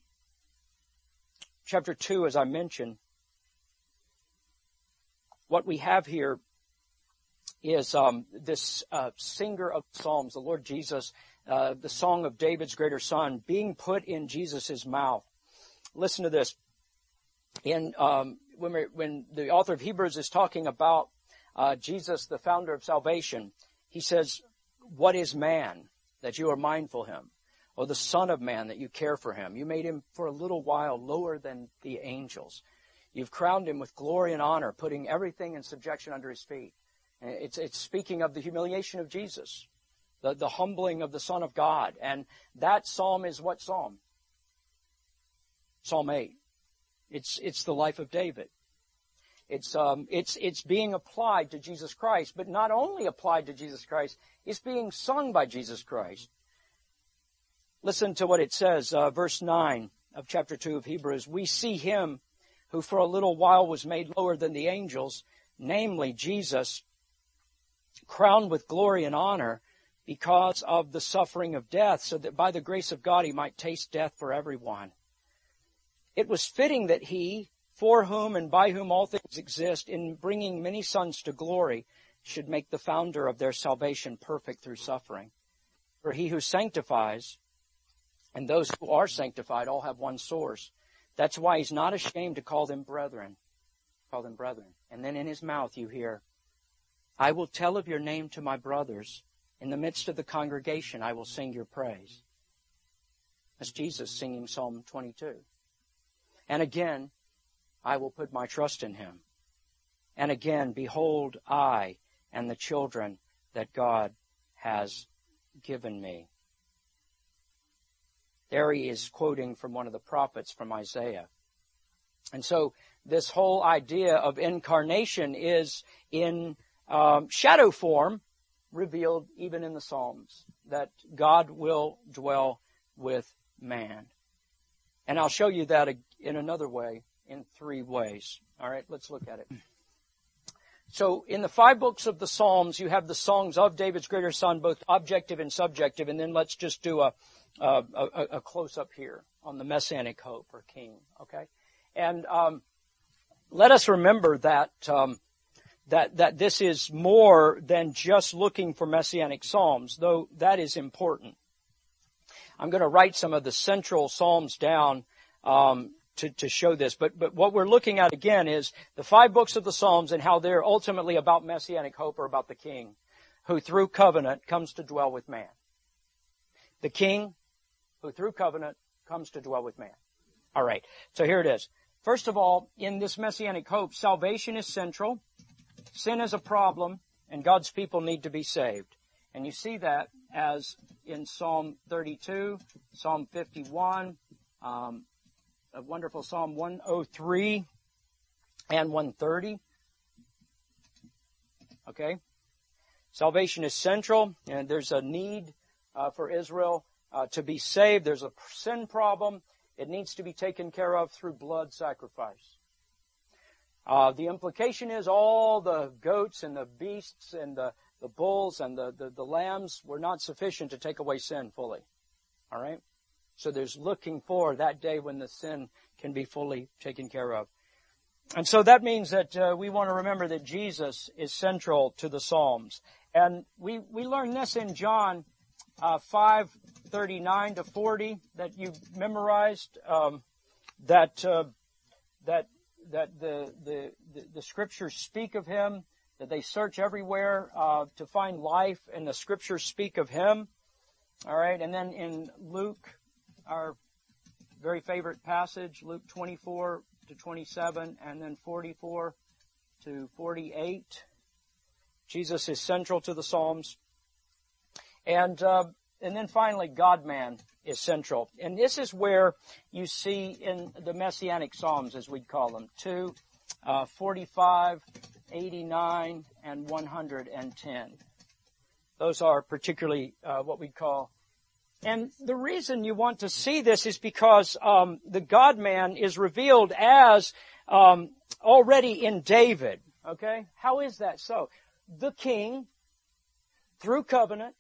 chapter two, as I mentioned, what we have here is um, this uh, singer of psalms, the Lord Jesus, uh, the song of David's greater son, being put in Jesus' mouth. Listen to this. In um, when, we're, when the author of Hebrews is talking about uh, Jesus, the founder of salvation, he says, "What is man, that you are mindful of him? Or the Son of Man, that you care for him? You made him for a little while lower than the angels. You've crowned him with glory and honor, putting everything in subjection under his feet." And it's, it's speaking of the humiliation of Jesus, the, the humbling of the Son of God. And that psalm is what psalm? Psalm eight. It's, it's the life of David. It's, um, it's, it's being applied to Jesus Christ, but not only applied to Jesus Christ, it's being sung by Jesus Christ. Listen to what it says, uh, verse nine of chapter two of Hebrews. "We see him who for a little while was made lower than the angels, namely Jesus, crowned with glory and honor because of the suffering of death, so that by the grace of God he might taste death for everyone. It was fitting that he, for whom and by whom all things exist, in bringing many sons to glory, should make the founder of their salvation perfect through suffering. For he who sanctifies and those who are sanctified all have one source. That's why he's not ashamed to call them brethren. Call them brethren. And then in his mouth you hear, 'I will tell of your name to my brothers. In the midst of the congregation I will sing your praise.'" That's Jesus singing Psalm twenty-two. And again, "I will put my trust in him." And again, "Behold, I and the children that God has given me." There he is quoting from one of the prophets from Isaiah. And so this whole idea of incarnation is in um, shadow form revealed even in the Psalms, that God will dwell with man. And I'll show you that in another way, in three ways. All right, let's look at it. So in the five books of the Psalms, you have the songs of David's greater son, both objective and subjective. And then let's just do a, a, a, a close-up here on the Messianic hope or king, okay? And um, let us remember that um, that that this is more than just looking for Messianic Psalms, though that is important. I'm going to write some of the central Psalms down um, to, to show this. But, but what we're looking at again is the five books of the Psalms and how they're ultimately about Messianic hope or about the King who through covenant comes to dwell with man. The King who through covenant comes to dwell with man. All right. So here it is. First of all, in this Messianic hope, salvation is central. Sin is a problem, and God's people need to be saved. And you see that as in Psalm thirty-two, Psalm fifty-one, um, a wonderful Psalm one oh three, and one thirty. Okay? Salvation is central, and there's a need uh, for Israel uh, to be saved. There's a sin problem. It needs to be taken care of through blood sacrifice. Uh, the implication is all the goats and the beasts and the, the bulls and the, the, the lambs were not sufficient to take away sin fully. All right? So there's looking for that day when the sin can be fully taken care of. And so that means that uh, we want to remember that Jesus is central to the Psalms. And we, we learn this in John uh, five thirty-nine to forty that you memorized, um, that uh, that that the, the the the Scriptures speak of Him, that they search everywhere uh, to find life, and the Scriptures speak of Him. All right, and then in Luke, our very favorite passage, Luke twenty-four to twenty-seven, and then forty-four to forty-eight. Jesus is central to the Psalms. And uh, and then finally, God-man is central. And this is where you see in the Messianic Psalms, as we'd call them, two, uh, forty-five, eighty-nine, and one hundred ten. Those are particularly uh, what we call. And the reason you want to see this is because um, the God-man is revealed as um, already in David. Okay? How is that so? The king, through covenant,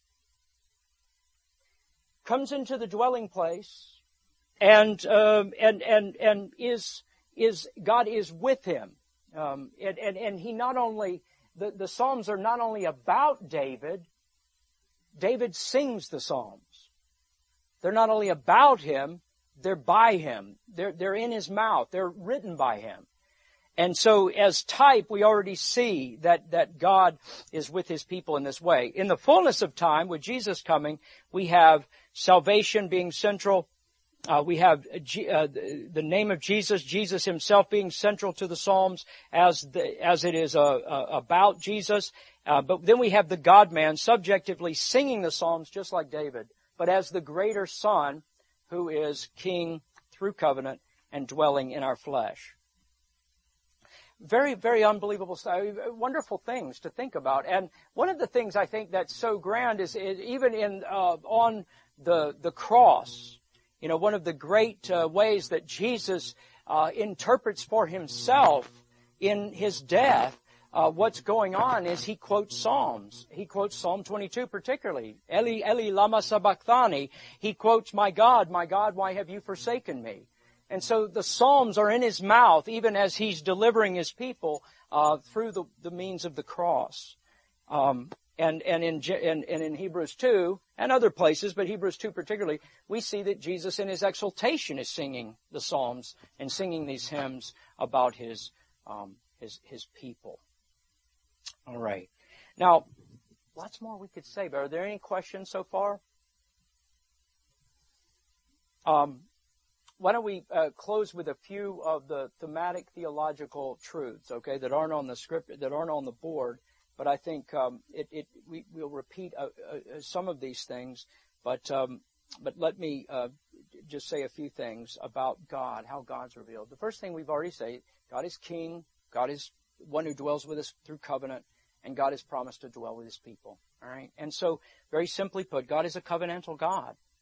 comes into the dwelling place, and um, and and and is is God is with him, um, and, and and he not only the the Psalms are not only about David. David sings the Psalms. They're not only about him, they're by him. They're they're in his mouth. They're written by him. And so as type, we already see that, that God is with his people in this way. In the fullness of time, with Jesus coming, we have salvation being central. Uh, we have G, uh, the, the name of Jesus, Jesus himself being central to the Psalms as the, as it is uh, uh, about Jesus. Uh, but then we have the God-man subjectively singing the Psalms just like David, but as the greater Son who is King through covenant and dwelling in our flesh. Very, very unbelievable, wonderful things to think about. And one of the things I think that's so grand is, is even in uh, on the the cross, you know, one of the great uh, ways that Jesus uh, interprets for himself in his death uh, what's going on is he quotes Psalms. He quotes Psalm twenty-two particularly. Eli, Eli, lama sabachthani. He quotes, "My God, my God, why have you forsaken me?" And so the Psalms are in his mouth, even as he's delivering his people uh, through the, the means of the cross. Um, and and in, and, and in Hebrews two and other places, but Hebrews two particularly, we see that Jesus in his exaltation is singing the Psalms and singing these hymns about his um, his his people. All right. Now, lots more we could say, but are there any questions so far? Um. Why don't we uh, close with a few of the thematic theological truths, okay, that aren't on the script, that aren't on the board, but I think um, it, it we, we'll repeat uh, uh, some of these things, but um, but let me uh, just say a few things about God, how God's revealed. The first thing we've already said, God is King, God is one who dwells with us through covenant, and God has promised to dwell with his people, all right? And so, very simply put, God is a covenantal God.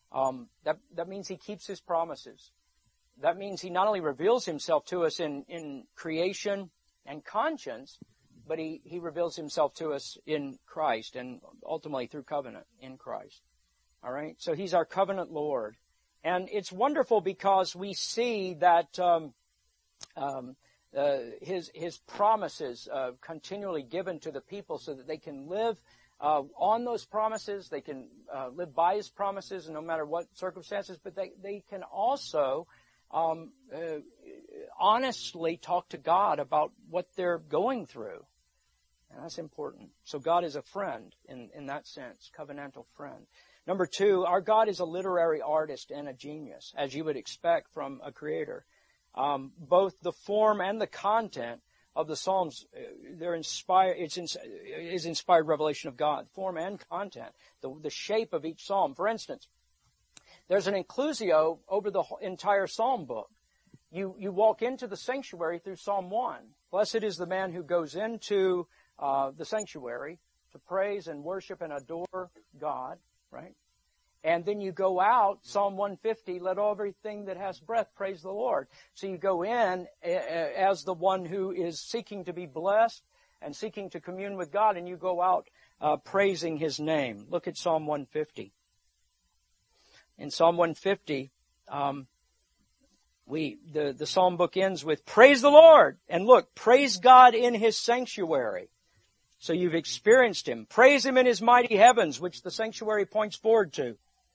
Um, that, that means He keeps His promises. That means He not only reveals Himself to us in, in creation and conscience, but he, he reveals Himself to us in Christ and ultimately through covenant in Christ. All right? So He's our covenant Lord. And it's wonderful because we see that um, um, uh, His, His promises uh, continually given to the people so that they can live uh, on those promises. They can uh, live by His promises no matter what circumstances, but they, they can also um, uh, honestly talk to God about what they're going through. And that's important. So God is a friend in, in that sense, covenantal friend. Number two, our God is a literary artist and a genius, as you would expect from a creator. Um, both the form and the content of the Psalms, they're inspired, it's in, is inspired revelation of God. Form and content, the, the shape of each psalm. For instance, there's an inclusio over the entire psalm book. You, you walk into the sanctuary through Psalm one. Blessed is the man who goes into Uh, the sanctuary to praise and worship and adore God, right? And then you go out, Psalm one fifty, let everything that has breath praise the Lord. So you go in as the one who is seeking to be blessed and seeking to commune with God, and you go out uh, praising His name. Look at Psalm one fifty. In Psalm one fifty, um, we the, the psalm book ends with, praise the Lord. And look, praise God in His sanctuary. So you've experienced Him. Praise Him in His mighty heavens, which the sanctuary points forward to.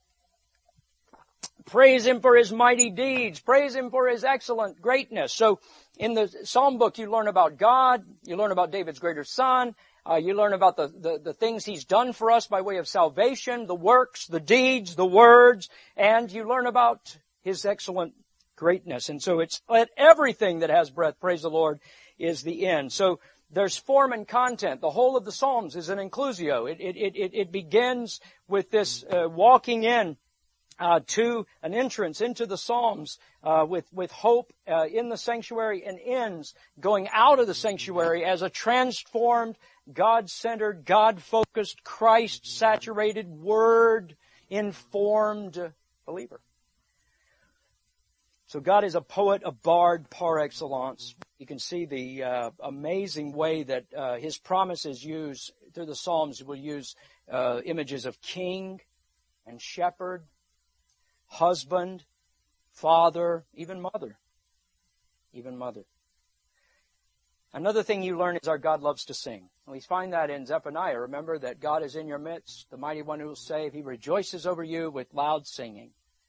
Praise Him for His mighty deeds. Praise Him for His excellent greatness. So in the Psalm book, you learn about God. You learn about David's greater son. Uh, you learn about the, the, the things He's done for us by way of salvation, the works, the deeds, the words, and you learn about His excellent greatness. And so it's let everything that has breath, praise the Lord, is the end. So there's form and content. The whole of the Psalms is an inclusio. It, it, it, it begins with this uh, walking in uh, to an entrance into the Psalms uh, with, with hope uh, in the sanctuary, and ends going out of the sanctuary as a transformed, God-centered, God-focused, Christ-saturated, Word-informed believer. So God is a poet, a bard par excellence. You can see the uh, amazing way that uh, His promises use, through the Psalms, will use uh, images of king and shepherd, husband, father, even mother. Even mother. Another thing you learn is our God loves to sing. We find that in Zephaniah. Remember that God is in your midst, the mighty one who will save. He rejoices over you with loud singing.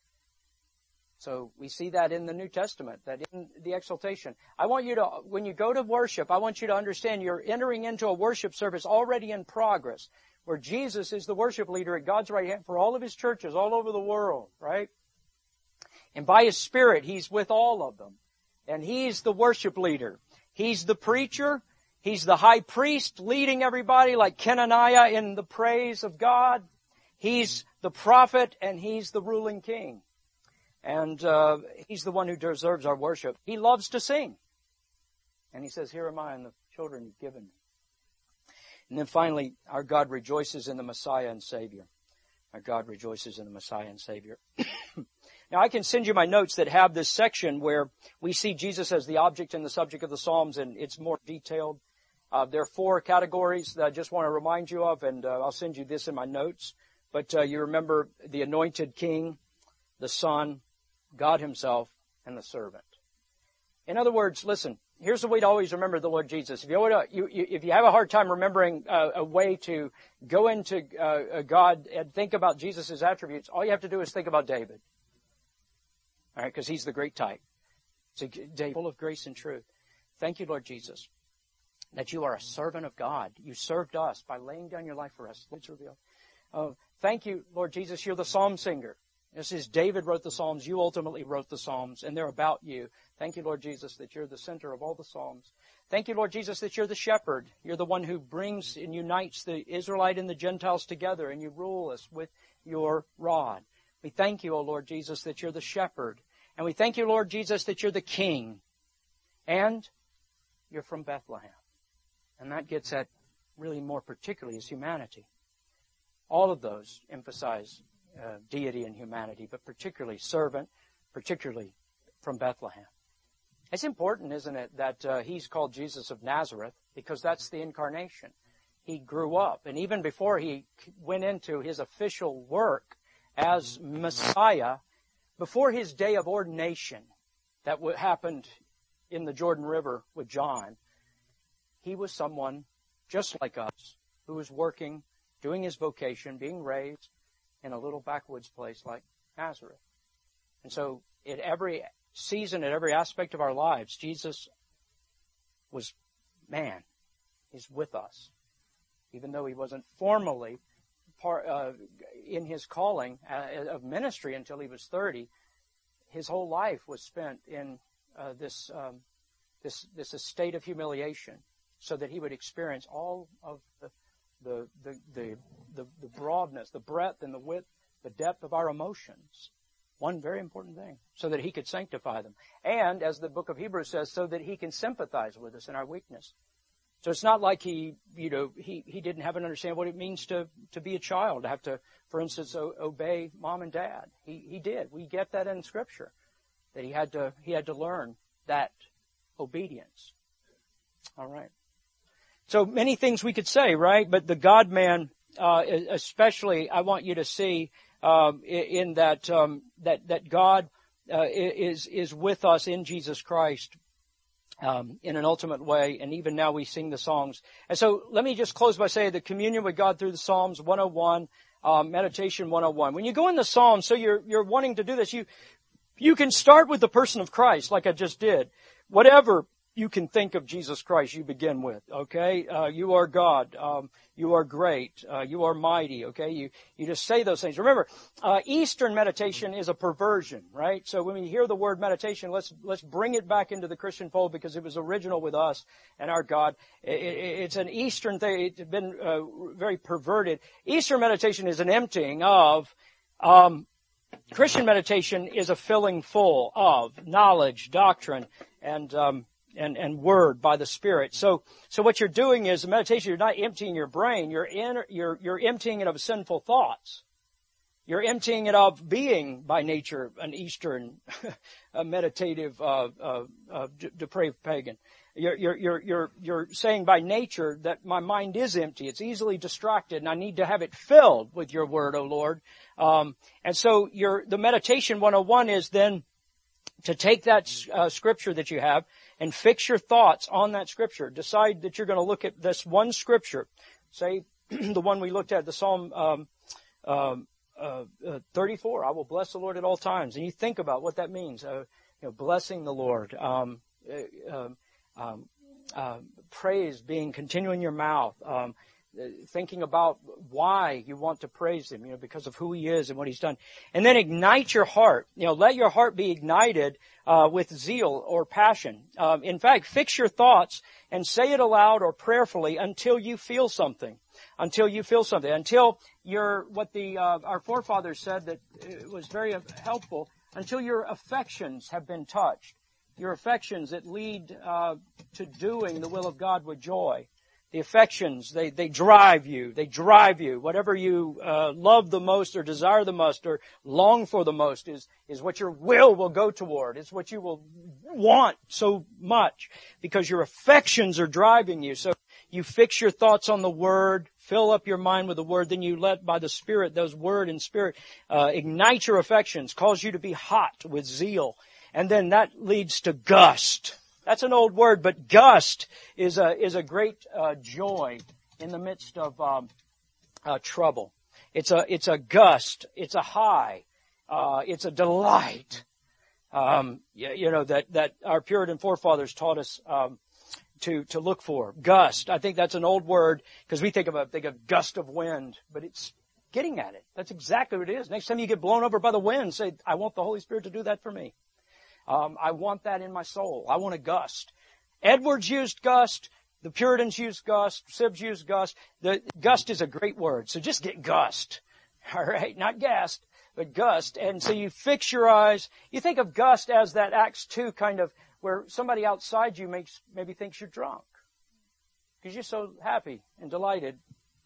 So we see that in the New Testament, that in the exaltation. I want you to, when you go to worship, I want you to understand you're entering into a worship service already in progress, where Jesus is the worship leader at God's right hand for all of His churches all over the world, right? And by His Spirit, He's with all of them. And He's the worship leader. He's the preacher. He's the high priest leading everybody like Kenaniah in the praise of God. He's the prophet, and He's the ruling king. And uh, He's the one who deserves our worship. He loves to sing. And He says, here am I and the children You've given me. And then finally, our God rejoices in the Messiah and Savior. Our God rejoices in the Messiah and Savior. Now, I can send you my notes that have this section where we see Jesus as the object and the subject of the Psalms, and it's more detailed. Uh, there are four categories that I just want to remind you of, and uh, I'll send you this in my notes. But uh, you remember the anointed king, the Son, God Himself, and the servant. In other words, listen, here's the way to always remember the Lord Jesus. If you, you, you, if you have a hard time remembering uh, a way to go into uh, God and think about Jesus' attributes, all you have to do is think about David. All right, because he's the great type. So David, full of grace and truth. Thank you, Lord Jesus, that You are a servant of God. You served us by laying down Your life for us. Let's reveal. Uh, thank you, Lord Jesus, You're the psalm singer. This is David wrote the Psalms. You ultimately wrote the Psalms, and they're about You. Thank you, Lord Jesus, that You're the center of all the Psalms. Thank you, Lord Jesus, that You're the shepherd. You're the one who brings and unites the Israelite and the Gentiles together, and You rule us with Your rod. We thank You, O Lord Jesus, that You're the shepherd. And we thank You, Lord Jesus, that You're the king. And You're from Bethlehem. And that gets at really more particularly His humanity. All of those emphasize uh, deity and humanity, but particularly servant, particularly from Bethlehem. It's important, isn't it, that uh, he's called Jesus of Nazareth, because that's the incarnation. He grew up, and even before he went into his official work as Messiah, before his day of ordination that happened in the Jordan River with John, he was someone just like us who was working, doing his vocation, being raised in a little backwoods place like Nazareth. And so at every season, at every aspect of our lives, Jesus was man. He's with us. Even though he wasn't formally part, uh, in his calling uh, of ministry until he was thirty, his whole life was spent in uh, this, um, this this estate of humiliation, so that he would experience all of the the the the, the, the broadness, the breadth, and the width, the depth of our emotions. One very important thing, so that he could sanctify them, and as the book of Hebrews says, so that he can sympathize with us in our weakness. So it's not like he, you know, he, he didn't have an understanding what it means to, to be a child, to have to, for instance, o- obey mom and dad. He, he did. We get that in Scripture, that he had to, he had to learn that obedience. All right. So many things we could say, right? But the God-man, uh, especially, I want you to see, um, in that, um, that, that God, uh, is, is with us in Jesus Christ. Um, in an ultimate way, and even now we sing the songs. And so let me just close by saying the communion with God through the Psalms one oh one, um, meditation one oh one. When you go in the Psalms, so you're you're wanting to do this, you you can start with the person of Christ, like I just did. Whatever you can think of Jesus Christ, you begin with. Okay, uh, you are God. Um, you are great. Uh, you are mighty. Okay, you you just say those things. Remember, uh, Eastern meditation is a perversion, right? So when we hear the word meditation, let's let's bring it back into the Christian fold, because it was original with us and our God. It, it, it's an Eastern thing. It's been uh, very perverted. Eastern meditation is an emptying of. Um, Christian meditation is a filling full of knowledge, doctrine, and um, And, and word by the Spirit. So, so what you're doing is a meditation. You're not emptying your brain. You're in, you're, you're emptying it of sinful thoughts. You're emptying it of being by nature an Eastern, a meditative, uh, uh, uh, depraved pagan. You're, you're, you're, you're, you're saying by nature that my mind is empty. It's easily distracted, and I need to have it filled with your word, O Lord. Um, and so your, the meditation one oh one is then to take that uh, scripture that you have and fix your thoughts on that scripture. Decide that you're going to look at this one scripture. Say the one we looked at, the Psalm um, um, uh, uh, thirty-four. I will bless the Lord at all times. And you think about what that means. Uh, you know, blessing the Lord, um, uh, um, uh, praise being continuing in your mouth. Um, thinking about why you want to praise Him, you know, because of who He is and what He's done. And then ignite your heart. You know, let your heart be ignited uh, with zeal or passion. Um, in fact, fix your thoughts and say it aloud or prayerfully until you feel something. Until you feel something. Until your, what the uh, our forefathers said that it was very helpful, until your affections have been touched. Your affections that lead uh, to doing the will of God with joy. The affections, they, they drive you. They drive you. Whatever you uh, love the most or desire the most or long for the most is, is what your will will go toward. It's what you will want so much because your affections are driving you. So you fix your thoughts on the Word, fill up your mind with the Word, then you let by the Spirit, those Word and Spirit, uh, ignite your affections, cause you to be hot with zeal. And then that leads to gust. That's an old word, but gust is a is a great uh, joy in the midst of um, uh, trouble. It's a it's a gust. It's a high. Uh, it's a delight. Um, you, you know that that our Puritan forefathers taught us um, to to look for gust. I think that's an old word because we think of a think of gust of wind, but it's getting at it. That's exactly what it is. Next time you get blown over by the wind, say, "I want the Holy Spirit to do that for me." Um, I want that in my soul. I want a gust. Edwards used gust. The Puritans used gust. Sibbs used gust. The gust is a great word. So just get gust. All right. Not gast, but gust. And so you fix your eyes. You think of gust as that Acts two kind of where somebody outside you makes, maybe thinks you're drunk because you're so happy and delighted.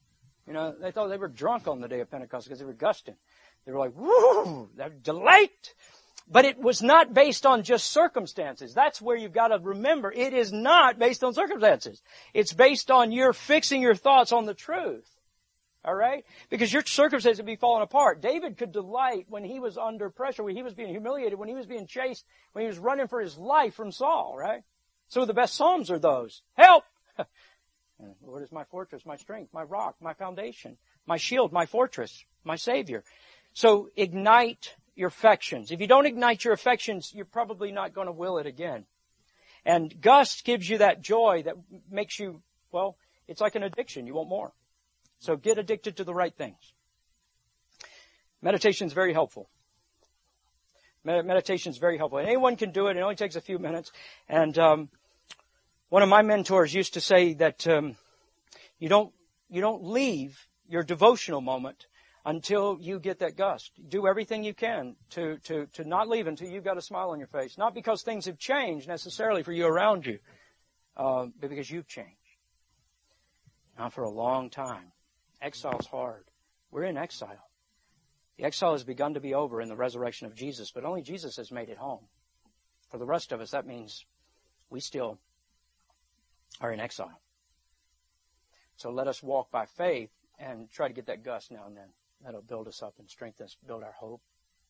You know, they thought they were drunk on the day of Pentecost because they were gusting. They were like, woo, that delight. But it was not based on just circumstances. That's where you've got to remember. It is not based on circumstances. It's based on your fixing your thoughts on the truth. All right? Because your circumstances would be falling apart. David could delight when he was under pressure, when he was being humiliated, when he was being chased, when he was running for his life from Saul, right? So the best Psalms are those. Help! The Lord is my fortress, my strength, my rock, my foundation, my shield, my fortress, my Savior. So ignite your affections. If you don't ignite your affections, you're probably not going to will it again. And gust gives you that joy that makes you, well, it's like an addiction. You want more. So get addicted to the right things. Meditation is very helpful. Meditation is very helpful. And anyone can do it. It only takes a few minutes. And um, one of my mentors used to say that um, you don't you don't leave your devotional moment until you get that gust. Do everything you can to to to not leave until you've got a smile on your face. Not because things have changed necessarily for you around you, uh, but because you've changed. Not for a long time. Exile's hard. We're in exile. The exile has begun to be over in the resurrection of Jesus, but only Jesus has made it home. For the rest of us, that means we still are in exile. So let us walk by faith and try to get that gust now and then. That'll build us up and strengthen us, build our hope.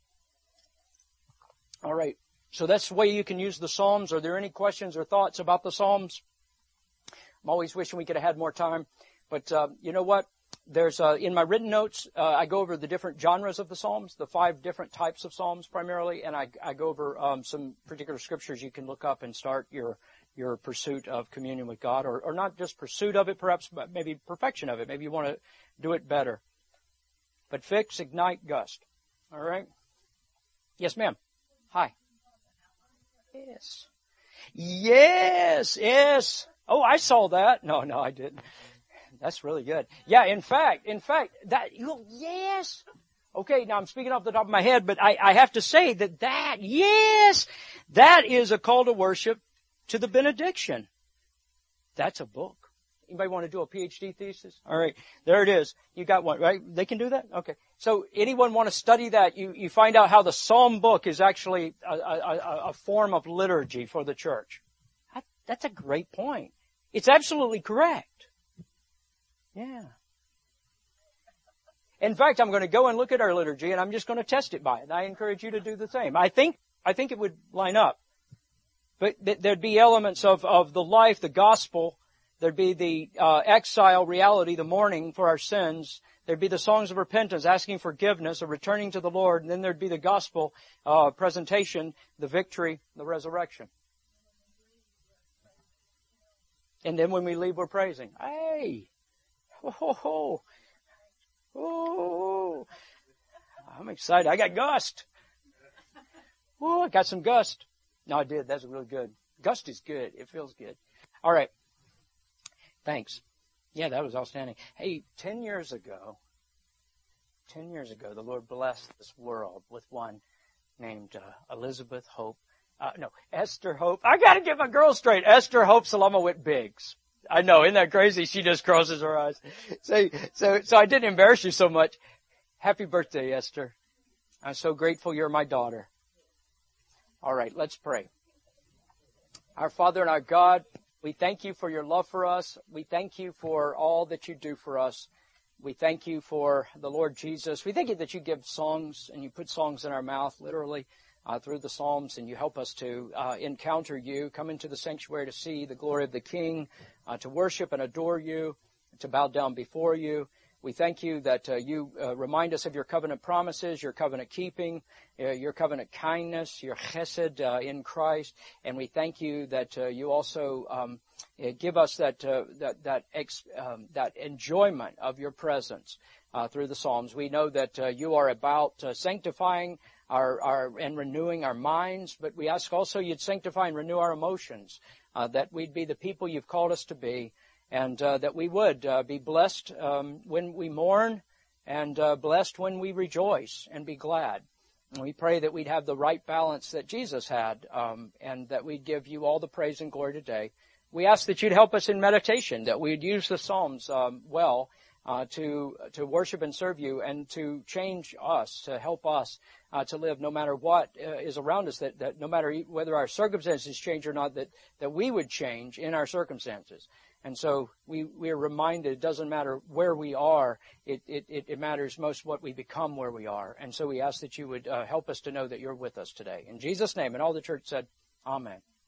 All right. So that's the way you can use the Psalms. Are there any questions or thoughts about the Psalms? I'm always wishing we could have had more time. But uh, you know what? There's uh, in my written notes, uh, I go over the different genres of the Psalms, the five different types of Psalms primarily, and I, I go over um, some particular scriptures you can look up and start your your pursuit of communion with God, or, or not just pursuit of it, perhaps, but maybe perfection of it. Maybe you want to do it better. But fix, ignite, gust. All right? Yes, ma'am. Hi. Yes. Yes, yes. Oh, I saw that. No, no, I didn't. That's really good. Yeah, in fact, in fact, that, you, yes. Okay, now I'm speaking off the top of my head, but I, I have to say that that, yes, that is a call to worship to the benediction. That's a book. Anybody want to do a P H D thesis? All right, there it is. You got one, right? They can do that? Okay. So anyone want to study that, you, you find out how the Psalm book is actually a, a, a form of liturgy for the church. That, that's a great point. It's absolutely correct. Yeah. In fact, I'm going to go and look at our liturgy, and I'm just going to test it by it. I encourage you to do the same. I think, I think it would line up. But th- there'd be elements of, of the life, the gospel. There'd be the uh, exile reality, the mourning for our sins. There'd be the songs of repentance, asking forgiveness, or returning to the Lord. And then there'd be the gospel uh, presentation, the victory, the resurrection. And then when we leave, we're praising. Hey! Oh, oh, oh. Oh, I'm excited. I got gust. Oh, I got some gust. No, I did. That's really good. Gust is good. It feels good. All right. Thanks. Yeah, that was outstanding. Hey, ten years ago, ten years ago, the Lord blessed this world with one named uh, Elizabeth Hope. Uh, no, Esther Hope. I got to get my girl straight. Esther Hope Salamowit Biggs. I know, isn't that crazy? She just crosses her eyes. So, so, so I didn't embarrass you so much. Happy birthday, Esther. I'm so grateful you're my daughter. All right, let's pray. Our Father and our God, we thank you for your love for us. We thank you for all that you do for us. We thank you for the Lord Jesus. We thank you that you give songs and you put songs in our mouth, literally. Uh, through the Psalms, and you help us to uh, encounter you, come into the sanctuary to see the glory of the King, uh, to worship and adore you, to bow down before you. We thank you that uh, you uh, remind us of your covenant promises, your covenant keeping, uh, your covenant kindness, your chesed uh, in Christ, and we thank you that uh, you also um, give us that uh, that that, ex, um, that enjoyment of your presence uh, through the Psalms. We know that uh, you are about uh, sanctifying Our, our, and renewing our minds, but we ask also you'd sanctify and renew our emotions, uh, that we'd be the people you've called us to be, and uh, that we would uh, be blessed um, when we mourn, and uh, blessed when we rejoice and be glad. And we pray that we'd have the right balance that Jesus had, um, and that we'd give you all the praise and glory today. We ask that you'd help us in meditation, that we'd use the Psalms um, well, uh, to to worship and serve you, and to change us, to help us uh, to live no matter what uh, is around us, that, that no matter whether our circumstances change or not, that, that we would change in our circumstances. And so we, we are reminded it doesn't matter where we are, it, it, it matters most what we become where we are. And so we ask that you would uh, help us to know that you're with us today. In Jesus' name, and all the church said, Amen.